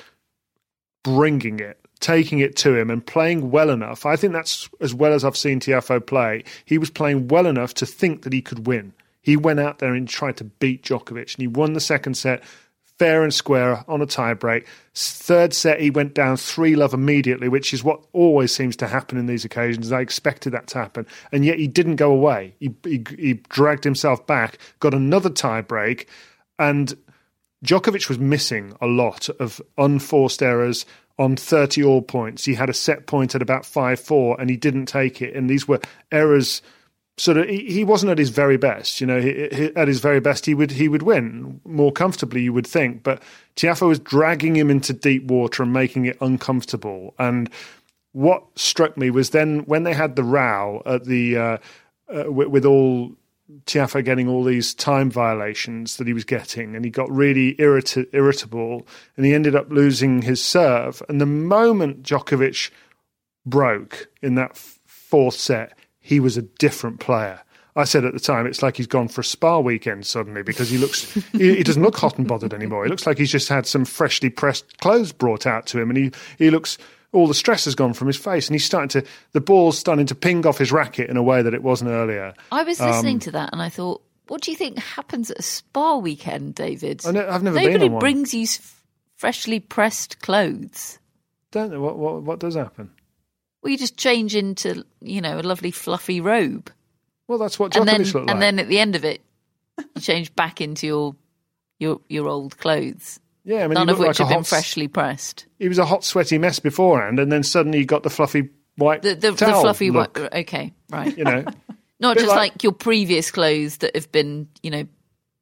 bringing it, taking it to him and playing well enough. I think that's as well as I've seen Tiafoe play. He was playing well enough to think that he could win. He went out there and tried to beat Djokovic, and he won the second set fair and square on a tiebreak. Third set, he went down three love immediately, which is what always seems to happen in these occasions. I expected that to happen. And yet he didn't go away. He, he, he dragged himself back, got another tiebreak, and Djokovic was missing a lot of unforced errors on thirty all points. He had a set point at about five four, and he didn't take it. And these were errors. Sort of, he, he wasn't at his very best. You know, he, he, at his very best, he would he would win more comfortably, you would think. But Tiafoe was dragging him into deep water and making it uncomfortable. And what struck me was then when they had the row at the uh, uh, with, with all Tiafoe getting all these time violations that he was getting, and he got really irrit- irritable, and he ended up losing his serve. And the moment Djokovic broke in that f- fourth set, he was a different player. I said at the time, it's like he's gone for a spa weekend suddenly, because he looks, he, he doesn't look hot and bothered anymore. He looks like he's just had some freshly pressed clothes brought out to him, and he, he looks, all the stress has gone from his face, and he's starting to, the ball's starting to ping off his racket in a way that it wasn't earlier.
I was listening
um,
to that and I thought, what do you think happens at a spa weekend, David?
I know, I've never
Nobody
been on one.
brings you freshly pressed clothes.
Don't know, what, what, what does happen?
Well, you just change into, you know, a lovely fluffy robe.
Well, that's what Djokovic
and then,
looked like.
And then at the end of it, you change back into your your your old clothes.
Yeah, I mean,
none
he
of which
like
have been
hot,
freshly pressed.
He was a hot, sweaty mess beforehand, and then suddenly he got the fluffy white
The, the, the
towel
fluffy
look.
white. Okay, right.
You know,
not
bit
just like,
like-
your previous clothes that have been, you know,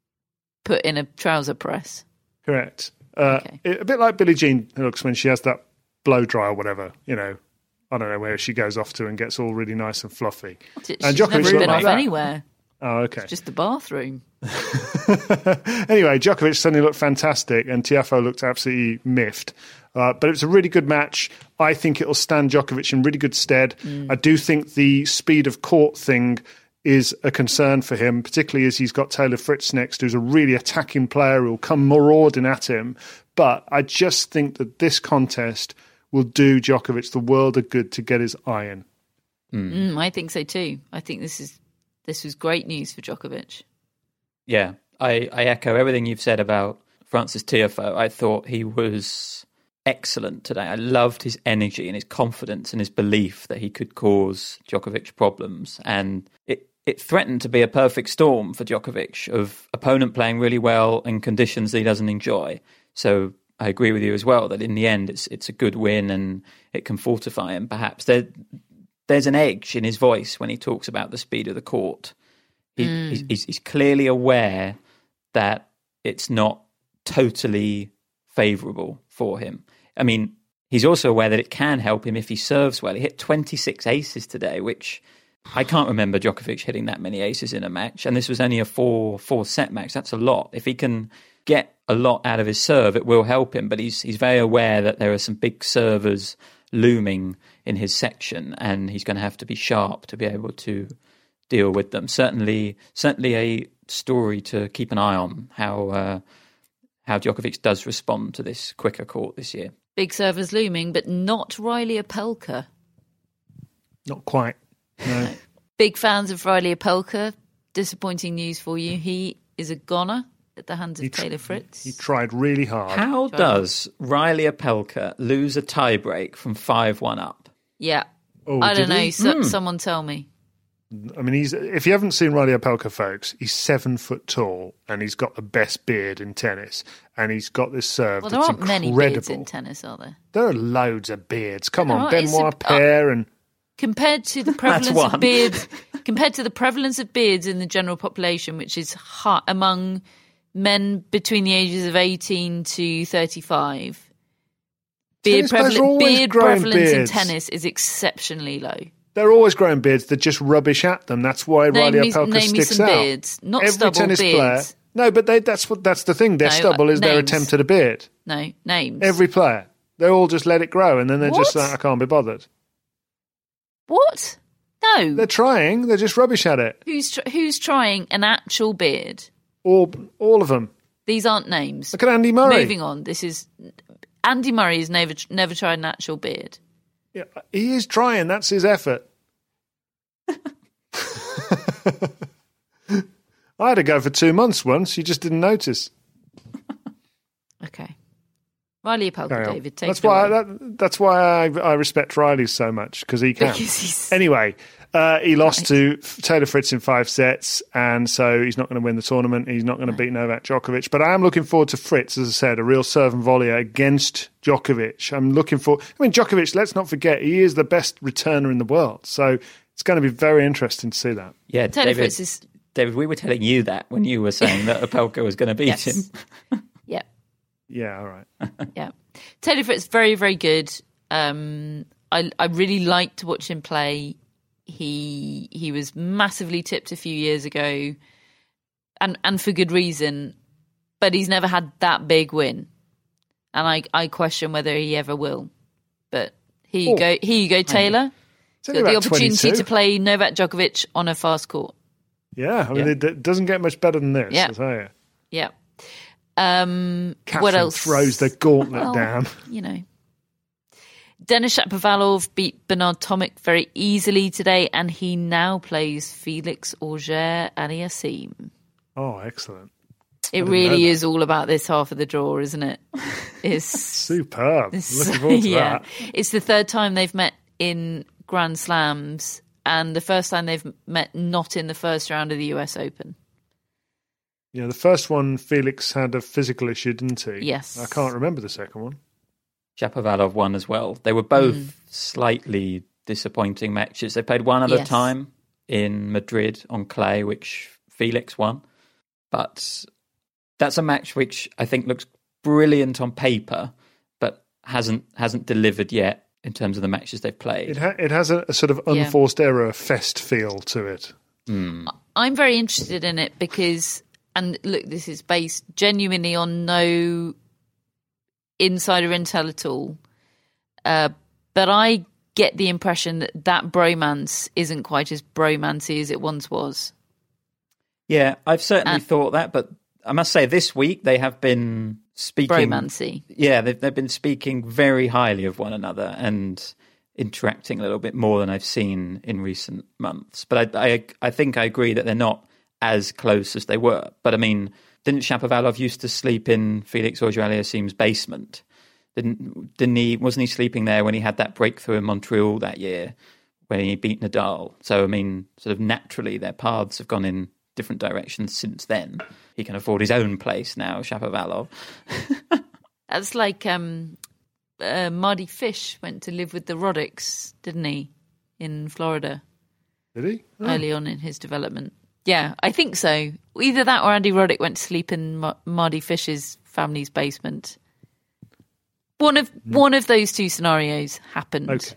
put in a trouser press.
Correct. Uh,
Okay.
it- a bit like Billie Jean looks when she has that blow dry or whatever. You know, I don't know where she goes off to and gets all really nice and fluffy.
She's
And Djokovic
never
looked
been
like
off
that.
anywhere.
Oh, okay.
Just the bathroom.
Anyway, Djokovic suddenly looked fantastic, and Tiafoe looked absolutely miffed. Uh, but it was a really good match. I think it'll stand Djokovic in really good stead.
Mm.
I do think the speed of court thing is a concern for him, particularly as he's got Taylor Fritz next, who's a really attacking player who'll come marauding at him. But I just think that this contest will do Djokovic the world of good to get his iron.
Mm, I think so too. I think this is this was great news for Djokovic.
Yeah, I, I echo everything you've said about Francis Tiafoe. I thought he was excellent today. I loved his energy and his confidence and his belief that he could cause Djokovic problems. And it, it threatened to be a perfect storm for Djokovic of opponent playing really well in conditions that he doesn't enjoy. So I agree with you as well that in the end it's it's a good win and it can fortify him. Perhaps there, there's an edge in his voice when he talks about the speed of the court. He,
Mm.
he's, he's clearly aware that it's not totally favourable for him. I mean, he's also aware that it can help him if he serves well. He hit twenty-six aces today, which I can't remember Djokovic hitting that many aces in a match. And this was only a four four set match. That's a lot. If he can get a lot out of his serve, it will help him. But he's he's very aware that there are some big servers looming in his section, and he's going to have to be sharp to be able to deal with them. Certainly, certainly a story to keep an eye on, how uh, how Djokovic does respond to this quicker court this year.
Big servers looming, but not Riley Opelka.
Not quite. No.
Big fans of Riley Opelka. Disappointing news for you. He is a goner at the hands of
He tr-
Taylor Fritz.
He tried really hard.
How does Riley Opelka lose a tiebreak from five one up?
Yeah.
Oh,
I don't
did
know.
he?
So,
Mm.
Someone tell me.
I mean, he's if you haven't seen Riley Opelka, folks, he's seven foot tall and he's got the best beard in tennis, and he's got this serve
Well, there
that's
aren't many
incredible.
beards in tennis, are there?
There are loads of beards. Come
There
on,
are. It's
Benoit
a-
Paire and
Compared to the prevalence
one.
of beards, compared to the prevalence of beards in the general population, which is high among men between the ages of eighteen to thirty-five, beard,
Tennis players are
prevalen-
always
beard
growing
prevalence
beards.
in tennis is exceptionally low.
they're always growing beards. They're just rubbish at them. That's why
Name
Riley
me-
Opelka
name me
sticks
some
out.
beards. Not
Every
stubble,
tennis
beards.
player. No, but they, that's what that's the thing. Their
No,
stubble is their
names.
attempt at a beard.
No, names.
Every player, they all just let it grow, and then they're just
What?
like, I can't be bothered.
What? No.
They're trying. They're just rubbish at it.
Who's tr- who's trying an actual beard?
All all of them.
These aren't names.
Look at Andy Murray.
Moving on. This is Andy Murray has never never tried an actual beard.
Yeah, he is trying. That's his effort. I had to go for two months once. You just didn't notice.
Okay. Riley Opelka,
Carry on.
David. Take
That's
it
why.
away.
That, that's why I, I respect Riley so much, because he can.
Because he's-
Anyway, uh, he lost to Taylor Fritz in five sets, and so he's not going to win the tournament. He's not going to beat Novak Djokovic. But I am looking forward to Fritz, as I said, a real serve and volley against Djokovic. I'm looking for. I mean, Djokovic. Let's not forget, he is the best returner in the world. So it's going to be very interesting to see that.
Yeah,
Taylor
David,
Fritz is.
David, we were telling you that when you were saying that Opelka was going to beat
Yes.
him.
Yeah.
Yeah, all right.
Yeah. Taylor Fritz, very, very good. Um, I, I really like to watch him play. He he was massively tipped a few years ago, and and for good reason. But he's never had that big win, and I I question whether he ever will. But here you
Oh.
go, here you go, Taylor.
It's only
Got the
about
opportunity
twenty-two.
to play Novak Djokovic on a fast court.
Yeah, I mean,
Yeah.
It, it doesn't get much better than this.
Yeah.
I tell you.
Yeah. Um,
Catherine
what else?
throws the gauntlet
Well,
down.
You know. Denis Shapovalov beat Bernard Tomic very easily today, and he now plays Felix Auger-Aliassime.
Oh, excellent.
It
didn't
really
know that.
is all about this half of the draw, isn't it? It's
Superb.
it's-
Looking forward to
yeah.
that.
It's the third time they've met in Grand Slams, and the first time they've met not in the first round of the U S Open.
Yeah, the first one, Felix had a physical issue, didn't he?
Yes.
I can't remember the second one.
Shapovalov won as well. They were both slightly disappointing matches. They played one other
Yes.
time in Madrid on clay, which Felix won. But that's a match which I think looks brilliant on paper, but hasn't hasn't delivered yet in terms of the matches they've played.
It, ha- it has a, a sort of
Yeah.
unforced error fest feel to it.
I'm very interested in it because, and look, this is based genuinely on no insider intel at all. Uh, but I get the impression that that bromance isn't quite as bromancy as it once was.
Yeah, I've certainly
Uh,
thought that, but I must say this week they have been speaking...
Bromancy.
Yeah, they've, they've been speaking very highly of one another and interacting a little bit more than I've seen in recent months. But I, I, I think I agree that they're not as close as they were. But I mean, didn't Shapovalov used to sleep in Felix Auger-Aliassime's basement? Didn't didn't he? Wasn't he sleeping there when he had that breakthrough in Montreal that year when he beat Nadal? So I mean, sort of naturally, their paths have gone in different directions since then. He can afford his own place now, Shapovalov.
That's like um, uh, Marty Fish went to live with the Roddicks, didn't he, in Florida
Did he? Oh.
early on in his development. Yeah, I think so. Either that or Andy Roddick went to sleep in Ma- Mardy Fish's family's basement. One of mm. one of those two scenarios happened.
Okay.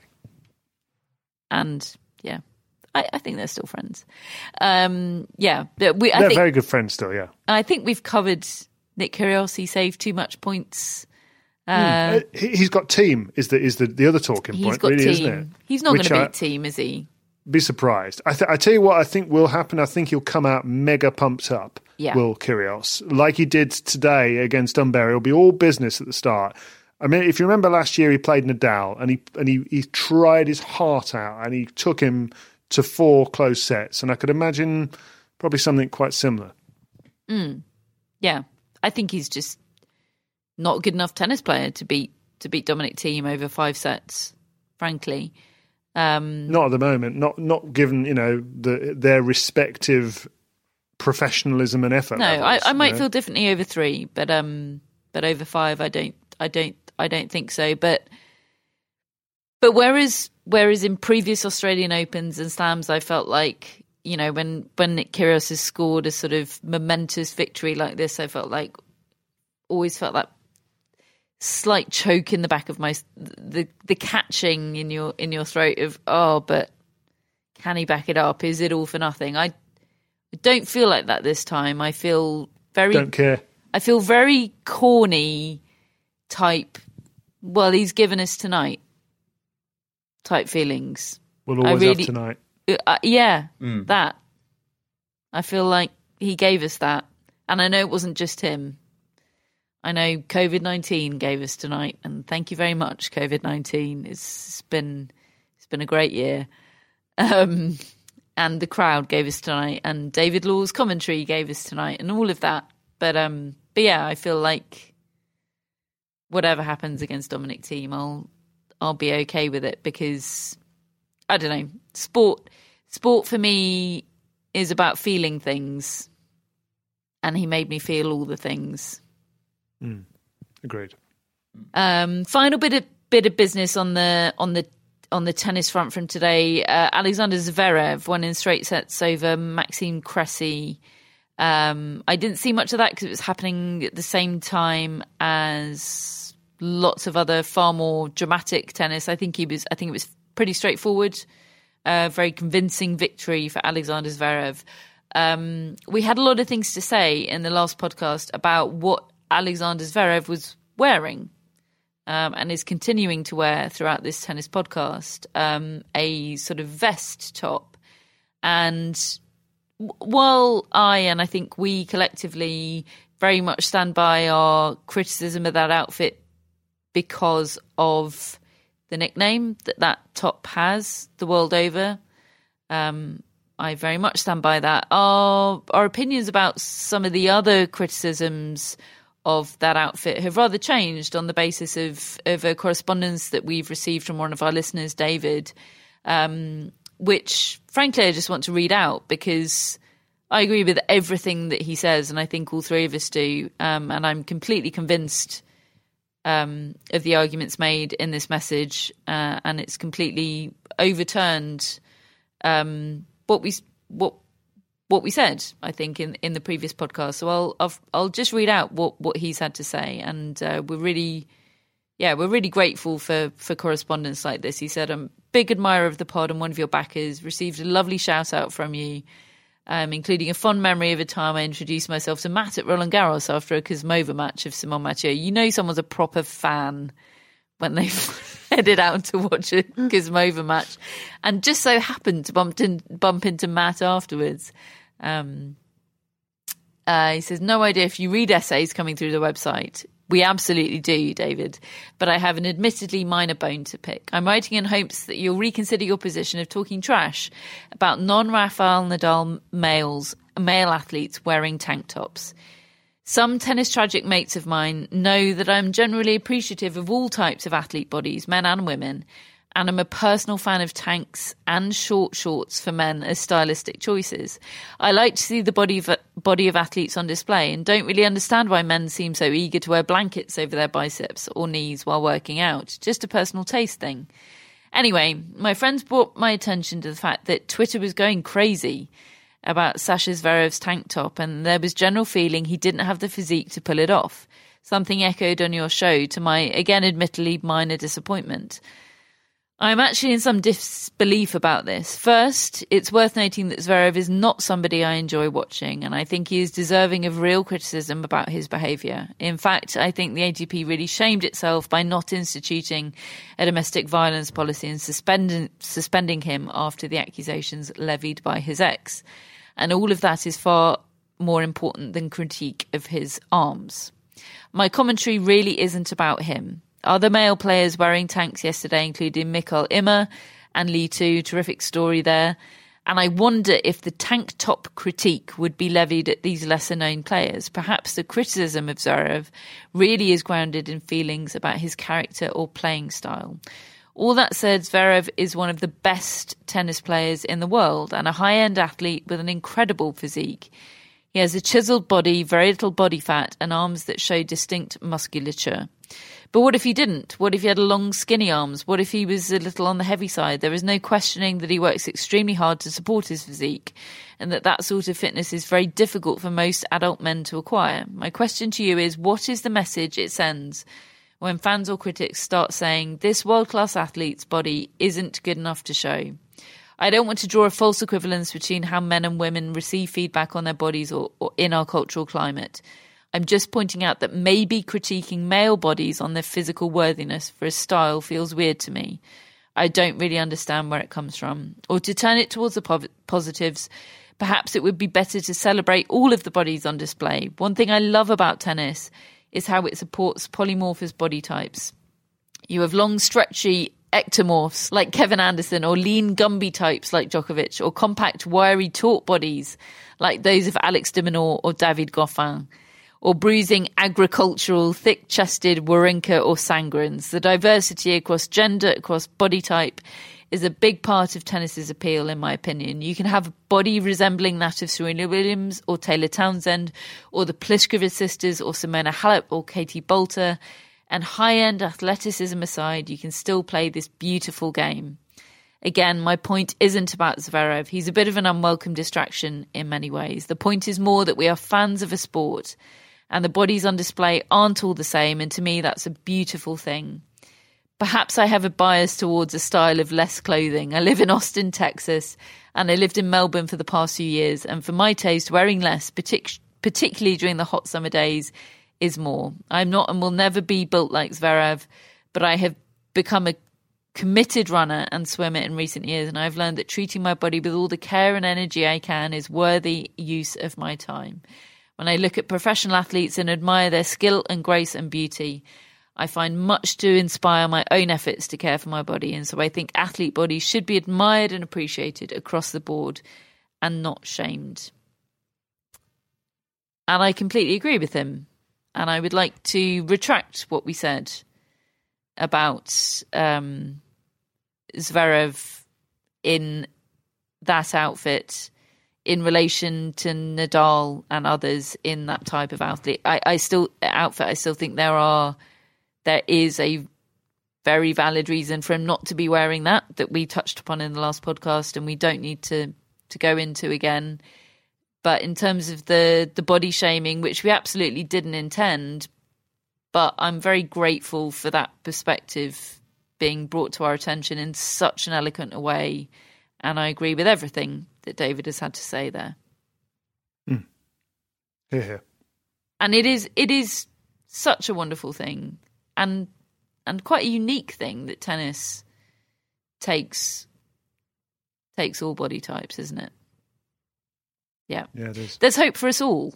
And yeah, I, I think they're still friends. Um, yeah, we, I
they're
think,
very good friends still. Yeah,
I think we've covered Nick Kyrgios. He saved too much points. Uh,
mm. He's got team. Is the is the, the other talking
he's
point?
Got
really,
team.
Isn't it?
He's not going to beat
I,
team, is he?
Be surprised. I, th- I tell you what, I think will happen. I think he'll come out mega pumped up.
Yeah.
Will Kyrgios, like he did today against Dunbar. It'll be all business at the start. I mean, if you remember last year, he played Nadal and he and he, he tried his heart out and he took him to four close sets. And I could imagine probably something quite similar.
Mm. Yeah, I think he's just not a good enough tennis player to beat to beat Dominic Thiem over five sets. Frankly, um,
not at the moment. Not not given you know the, their respective professionalism and effort.
No,
levels,
I, I might
you know?
feel differently over three, but um, but over five, I don't. I don't. I don't think so, but but whereas whereas in previous Australian Opens and Slams, I felt like you know when when Nick Kyrgios has scored a sort of momentous victory like this, I felt like always felt that slight choke in the back of my the the catching in your in your throat of oh, but can he back it up? Is it all for nothing? I don't feel like that this time. I feel very
don't care.
I feel very corny type. Well, he's given us tonight type feelings.
We'll always
really,
have tonight.
Uh, yeah,
mm.
that. I feel like he gave us that. And I know it wasn't just him. I know COVID nineteen gave us tonight. And thank you very much, COVID nineteen. It's been, it's been a great year. Um, and the crowd gave us tonight. And David Law's commentary gave us tonight. And all of that. But, um, but yeah, I feel like whatever happens against Dominic Thiem, I'll I'll be okay with it because I don't know. Sport sport for me is about feeling things, and he made me feel all the things.
Mm, agreed.
Um, final bit of bit of business on the on the on the tennis front from today. Uh, Alexander Zverev won in straight sets over Maxime Cressy. Um, I didn't see much of that because it was happening at the same time as lots of other far more dramatic tennis. I think he was. I think it was pretty straightforward. A uh, very convincing victory for Alexander Zverev. Um, we had a lot of things to say in the last podcast about what Alexander Zverev was wearing um, and is continuing to wear throughout this tennis podcast. Um, a sort of vest top. And while I, and I think we collectively very much stand by our criticism of that outfit because of the nickname that that top has the world over, um, I very much stand by that. Our, our opinions about some of the other criticisms of that outfit have rather changed on the basis of, of a correspondence that we've received from one of our listeners, David, um, which, frankly, I just want to read out because I agree with everything that he says, and I think all three of us do. Um, and I'm completely convinced um, of the arguments made in this message, uh, and it's completely overturned um, what we what what we said, I think, in, in the previous podcast. So I'll I'll, I'll just read out what, what he's had to say, and uh, we're really, yeah, we're really grateful for for correspondence like this. He said, "I'm a big admirer of the pod and one of your backers. Received a lovely shout out from you." Um, including a fond memory of a time I introduced myself to Matt at Roland Garros after a Kuzmova match of Simon Mathieu. You know someone's a proper fan when they've headed out to watch a Kuzmova match and just so happened to bump, in, bump into Matt afterwards. Um, uh, he says, no idea if you read essays coming through the website. We absolutely do, David. But I have an admittedly minor bone to pick. I'm writing in hopes that you'll reconsider your position of talking trash about non-Rafael Nadal males, male athletes wearing tank tops. Some tennis tragic mates of mine know that I'm generally appreciative of all types of athlete bodies, men and women, and I'm a personal fan of tanks and short shorts for men as stylistic choices. I like to see the body of, body of athletes on display and don't really understand why men seem so eager to wear blankets over their biceps or knees while working out. Just a personal taste thing. Anyway, my friends brought my attention to the fact that Twitter was going crazy about Sasha Zverev's tank top, and there was general feeling he didn't have the physique to pull it off. Something echoed on your show, to my, again, admittedly minor disappointment. I'm actually in some disbelief about this. First, it's worth noting that Zverev is not somebody I enjoy watching, and I think he is deserving of real criticism about his behaviour. In fact, I think the A T P really shamed itself by not instituting a domestic violence policy and suspending, suspending him after the accusations levied by his ex. And all of that is far more important than critique of his arms. My commentary really isn't about him. Other male players wearing tanks yesterday included Mikael Ymer and Lee Tu. Terrific story there. And I wonder if the tank top critique would be levied at these lesser known players. Perhaps the criticism of Zverev really is grounded in feelings about his character or playing style. All that said, Zverev is one of the best tennis players in the world and a high-end athlete with an incredible physique. He has a chiselled body, very little body fat, and arms that show distinct musculature. But what if he didn't? What if he had long, skinny arms? What if he was a little on the heavy side? There is no questioning that he works extremely hard to support his physique, and that that sort of fitness is very difficult for most adult men to acquire. My question to you is, what is the message it sends when fans or critics start saying this world-class athlete's body isn't good enough to show? I don't want to draw a false equivalence between how men and women receive feedback on their bodies or, or in our cultural climate. I'm just pointing out that maybe critiquing male bodies on their physical worthiness for a style feels weird to me. I don't really understand where it comes from. Or to turn it towards the po- positives, perhaps it would be better to celebrate all of the bodies on display. One thing I love about tennis is how it supports polymorphous body types. You have long, stretchy ectomorphs like Kevin Anderson, or lean Gumby types like Djokovic, or compact, wiry, taut bodies like those of Alex de Minaur or David Goffin, or bruising, agricultural, thick-chested Wawrinka or Sangrins. The diversity across gender, across body type, is a big part of tennis's appeal, in my opinion. You can have a body resembling that of Serena Williams or Taylor Townsend, or the Pliskova sisters, or Simona Halep or Katie Bolter, and high-end athleticism aside, you can still play this beautiful game. Again, my point isn't about Zverev. He's a bit of an unwelcome distraction in many ways. The point is more that we are fans of a sport, and the bodies on display aren't all the same, and to me that's a beautiful thing. Perhaps I have a bias towards a style of less clothing. I live in Austin, Texas, and I lived in Melbourne for the past few years, and for my taste, wearing less, partic- particularly during the hot summer days, is more. I'm not and will never be built like Zverev, but I have become a committed runner and swimmer in recent years, and I've learned that treating my body with all the care and energy I can is worthy use of my time. When I look at professional athletes and admire their skill and grace and beauty, I find much to inspire my own efforts to care for my body, and so I think athlete bodies should be admired and appreciated across the board and not shamed. And I completely agree with him. And I would like to retract what we said about um, Zverev in that outfit in relation to Nadal and others in that type of outfit. I, I still outfit. I still think there are there is a very valid reason for him not to be wearing that that we touched upon in the last podcast, and we don't need to to go into again. But in terms of the, the body shaming, which we absolutely didn't intend, but I'm very grateful for that perspective being brought to our attention in such an eloquent way. And I agree with everything that David has had to say there.
Mm. Hear, hear.
And it is it is such a wonderful thing, and and quite a unique thing that tennis takes takes all body types, isn't it? Yeah.
Yeah, it is.
There's hope for us all.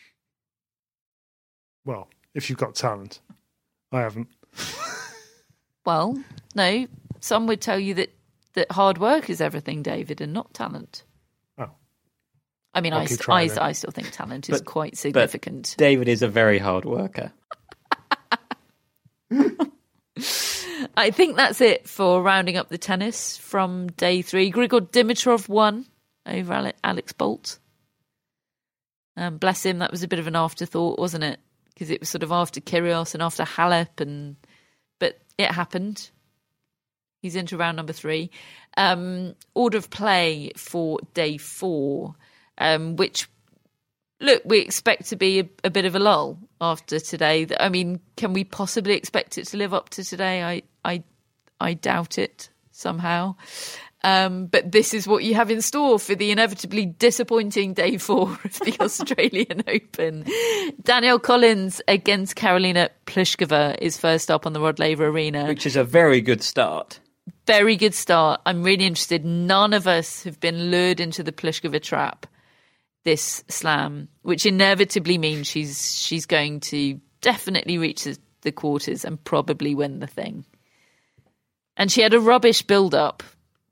Well, if you've got talent. I haven't.
Well, no. Some would tell you that, that hard work is everything, David, and not talent.
Oh.
I mean, I, I, I still think talent is
but,
quite significant.
But David is a very hard worker.
I think that's it for rounding up the tennis from day three. Grigor Dimitrov won over Alex Bolt. Um, bless him, that was a bit of an afterthought, wasn't it? Because it was sort of after Kyrgios and after Halep, and but it happened. He's into round number three. Um, order of play for day four. um, which, look, we expect to be a, a bit of a lull after today. I mean, can we possibly expect it to live up to today? I I, I doubt it somehow. Um, but this is what you have in store for the inevitably disappointing day four of the Australian Open. Danielle Collins against Karolina Pliskova is first up on the Rod Laver Arena.
Which is a very good start.
Very good start. I'm really interested. None of us have been lured into the Pliskova trap this slam, which inevitably means she's she's going to definitely reach the, the quarters and probably win the thing. And she had a rubbish build-up,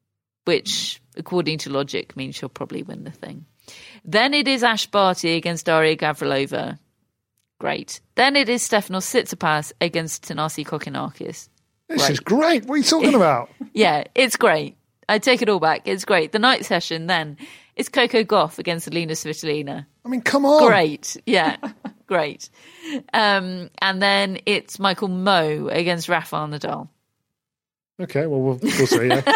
which, according to logic, means she'll probably win the thing. Then it is Ash Barty against Daria Gavrilova. Great. Then it is Stefanos Tsitsipas against Thanasi Kokkinakis.
This
Great.
is great. What are you talking about?
Yeah, it's great. I take it all back. It's great. The night session then is Coco Gauff against Alina Svitolina.
I mean, come on.
Great. Yeah, great. Um, and then it's Michael Moe against Rafael Nadal.
Okay, well, we'll, we'll see. Yeah.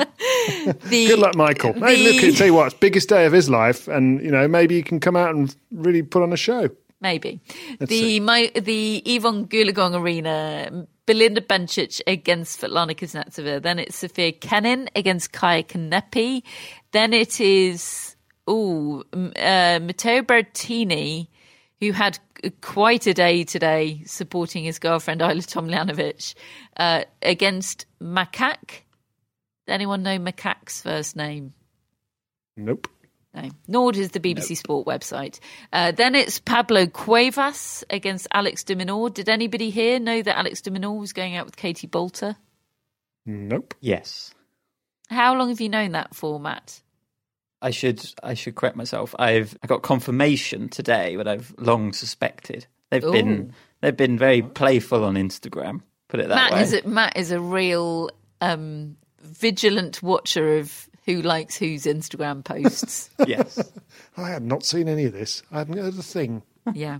The,
Good luck, Michael.
the,
Hey, look, tell you what, it's biggest day of his life, and you know maybe he can come out and really put on a show.
Maybe
Let's
the
see.
my the Yvonne Goolagong Arena, Belinda Bencic against Svetlana Kuznetsova. Then it's Sophia Kenin against Kaya Kanepi. Then it is oh uh, Matteo Berrettini, who had quite a day today supporting his girlfriend Ayla Tomljanovic uh, against Macaque. Does anyone know Macaque's first name?
Nope.
No. Nor does the B B C
Nope.
Sport website. Uh, then it's Pablo Cuevas against Alex de Minaur. Did anybody here know that Alex de Minaur was going out with Katie Boulter?
Nope.
Yes.
How long have you known that for, Matt?
I should I should correct myself. I've I got confirmation today, what I've long suspected. They've
Ooh.
been they've been very playful on Instagram. Put it that
Matt
way.
is a, Matt is a real um, vigilant watcher of who likes whose Instagram posts.
Yes.
I had not seen any of this. I hadn't heard a thing.
Yeah.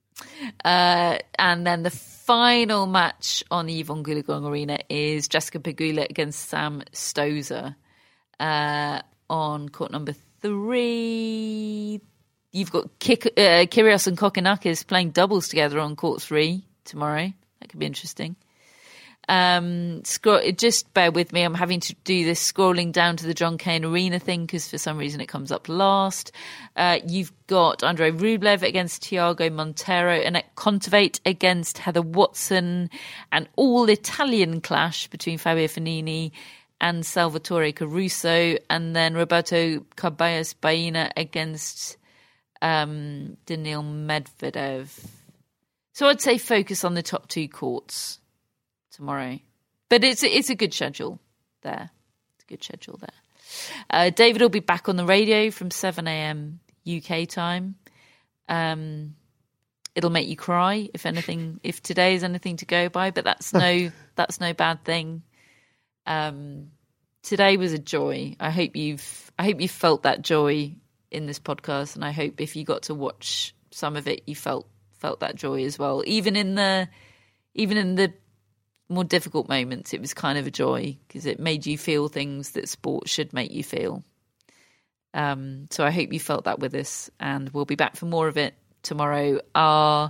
Uh, and then the final match on the Yvonne Goolagong Arena is Jessica Pegula against Sam Stosur. Uh, on court number three, you've got Kik- uh, Kyrgios and Kokkinakis playing doubles together on court three tomorrow. That could be interesting. Um, scroll, just bear with me. I'm having to do this scrolling down to the John Cain Arena thing because for some reason it comes up last. Uh, you've got Andrei Rublev against Thiago Monteiro, Annette Kontaveit against Heather Watson, an all-Italian clash between Fabio Fognini and Salvatore Caruso, and then Roberto Carballes Baena against um, Daniil Medvedev. So I'd say focus on the top two courts tomorrow. But it's it's a good schedule there. It's a good schedule there. Uh, David will be back on the radio from seven a.m. U K time. Um, it'll make you cry if anything, if today is anything to go by, but that's no that's no bad thing. Um, today was a joy. I hope you've I hope you felt that joy in this podcast, and I hope if you got to watch some of it, you felt felt that joy as well. Even in the even in the more difficult moments, it was kind of a joy because it made you feel things that sport should make you feel. Um, so I hope you felt that with us, and we'll be back for more of it tomorrow. Our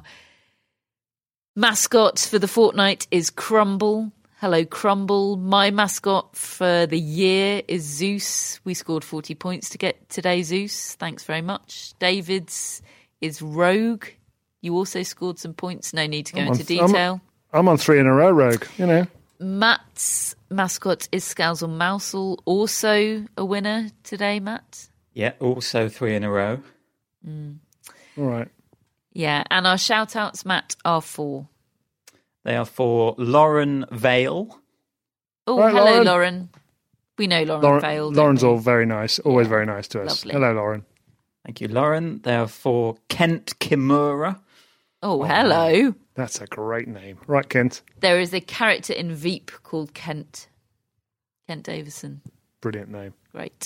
mascot for the fortnight is Crumble. Hello, Crumble. My mascot for the year is Zeus. We scored forty points to get today, Zeus. Thanks very much. David's is Rogue. You also scored some points. No need to go
I'm
into
on,
detail.
I'm, I'm on three in a row, Rogue, you know.
Matt's mascot is Scousel Mousel. Also a winner today, Matt.
Yeah, also three in a row.
Mm.
All right.
Yeah, and our shout-outs, Matt, are for...
They are for Lauren Vale.
Oh,
Right,
hello,
Lauren.
Lauren. We know Lauren,
Lauren
Vale. don't
Lauren's
we?
all very nice, always
Yeah.
very nice to us.
Lovely.
Hello, Lauren.
Thank you, Lauren. They are for Kent Kimura.
Oh, hello.
That's a great name. Right, Kent.
There is a character in Veep called Kent. Kent Davison.
Brilliant name.
Great.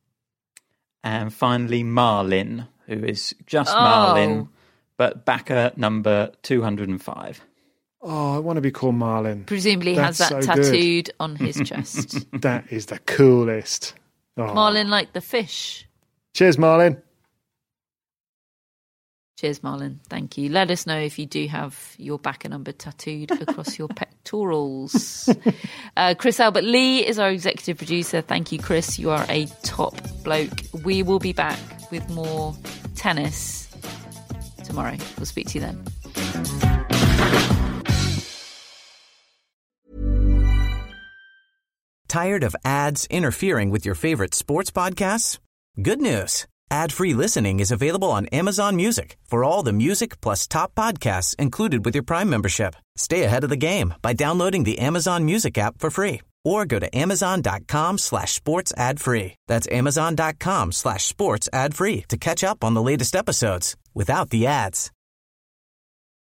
And finally, Marlin, who is just
Oh.
Marlin, but backer number two hundred five.
Oh, I want to be called Marlin.
Presumably has
That's
that
so good.
tattooed on his chest.
That is the coolest. Oh.
Marlin like the fish.
Cheers, Marlin.
Cheers, Marlon. Thank you. Let us know if you do have your backer number tattooed across your pectorals. Uh, Chris Albert Lee is our executive producer. Thank you, Chris. You are a top bloke. We will be back with more tennis tomorrow. We'll speak to you then.
Tired of ads interfering with your favorite sports podcasts? Good news. Ad-free listening is available on Amazon Music for all the music plus top podcasts included with your Prime membership. Stay ahead of the game by downloading the Amazon Music app for free or go to amazon.com slash sports ad free. That's amazon.com slash sports ad free to catch up on the latest episodes without the ads.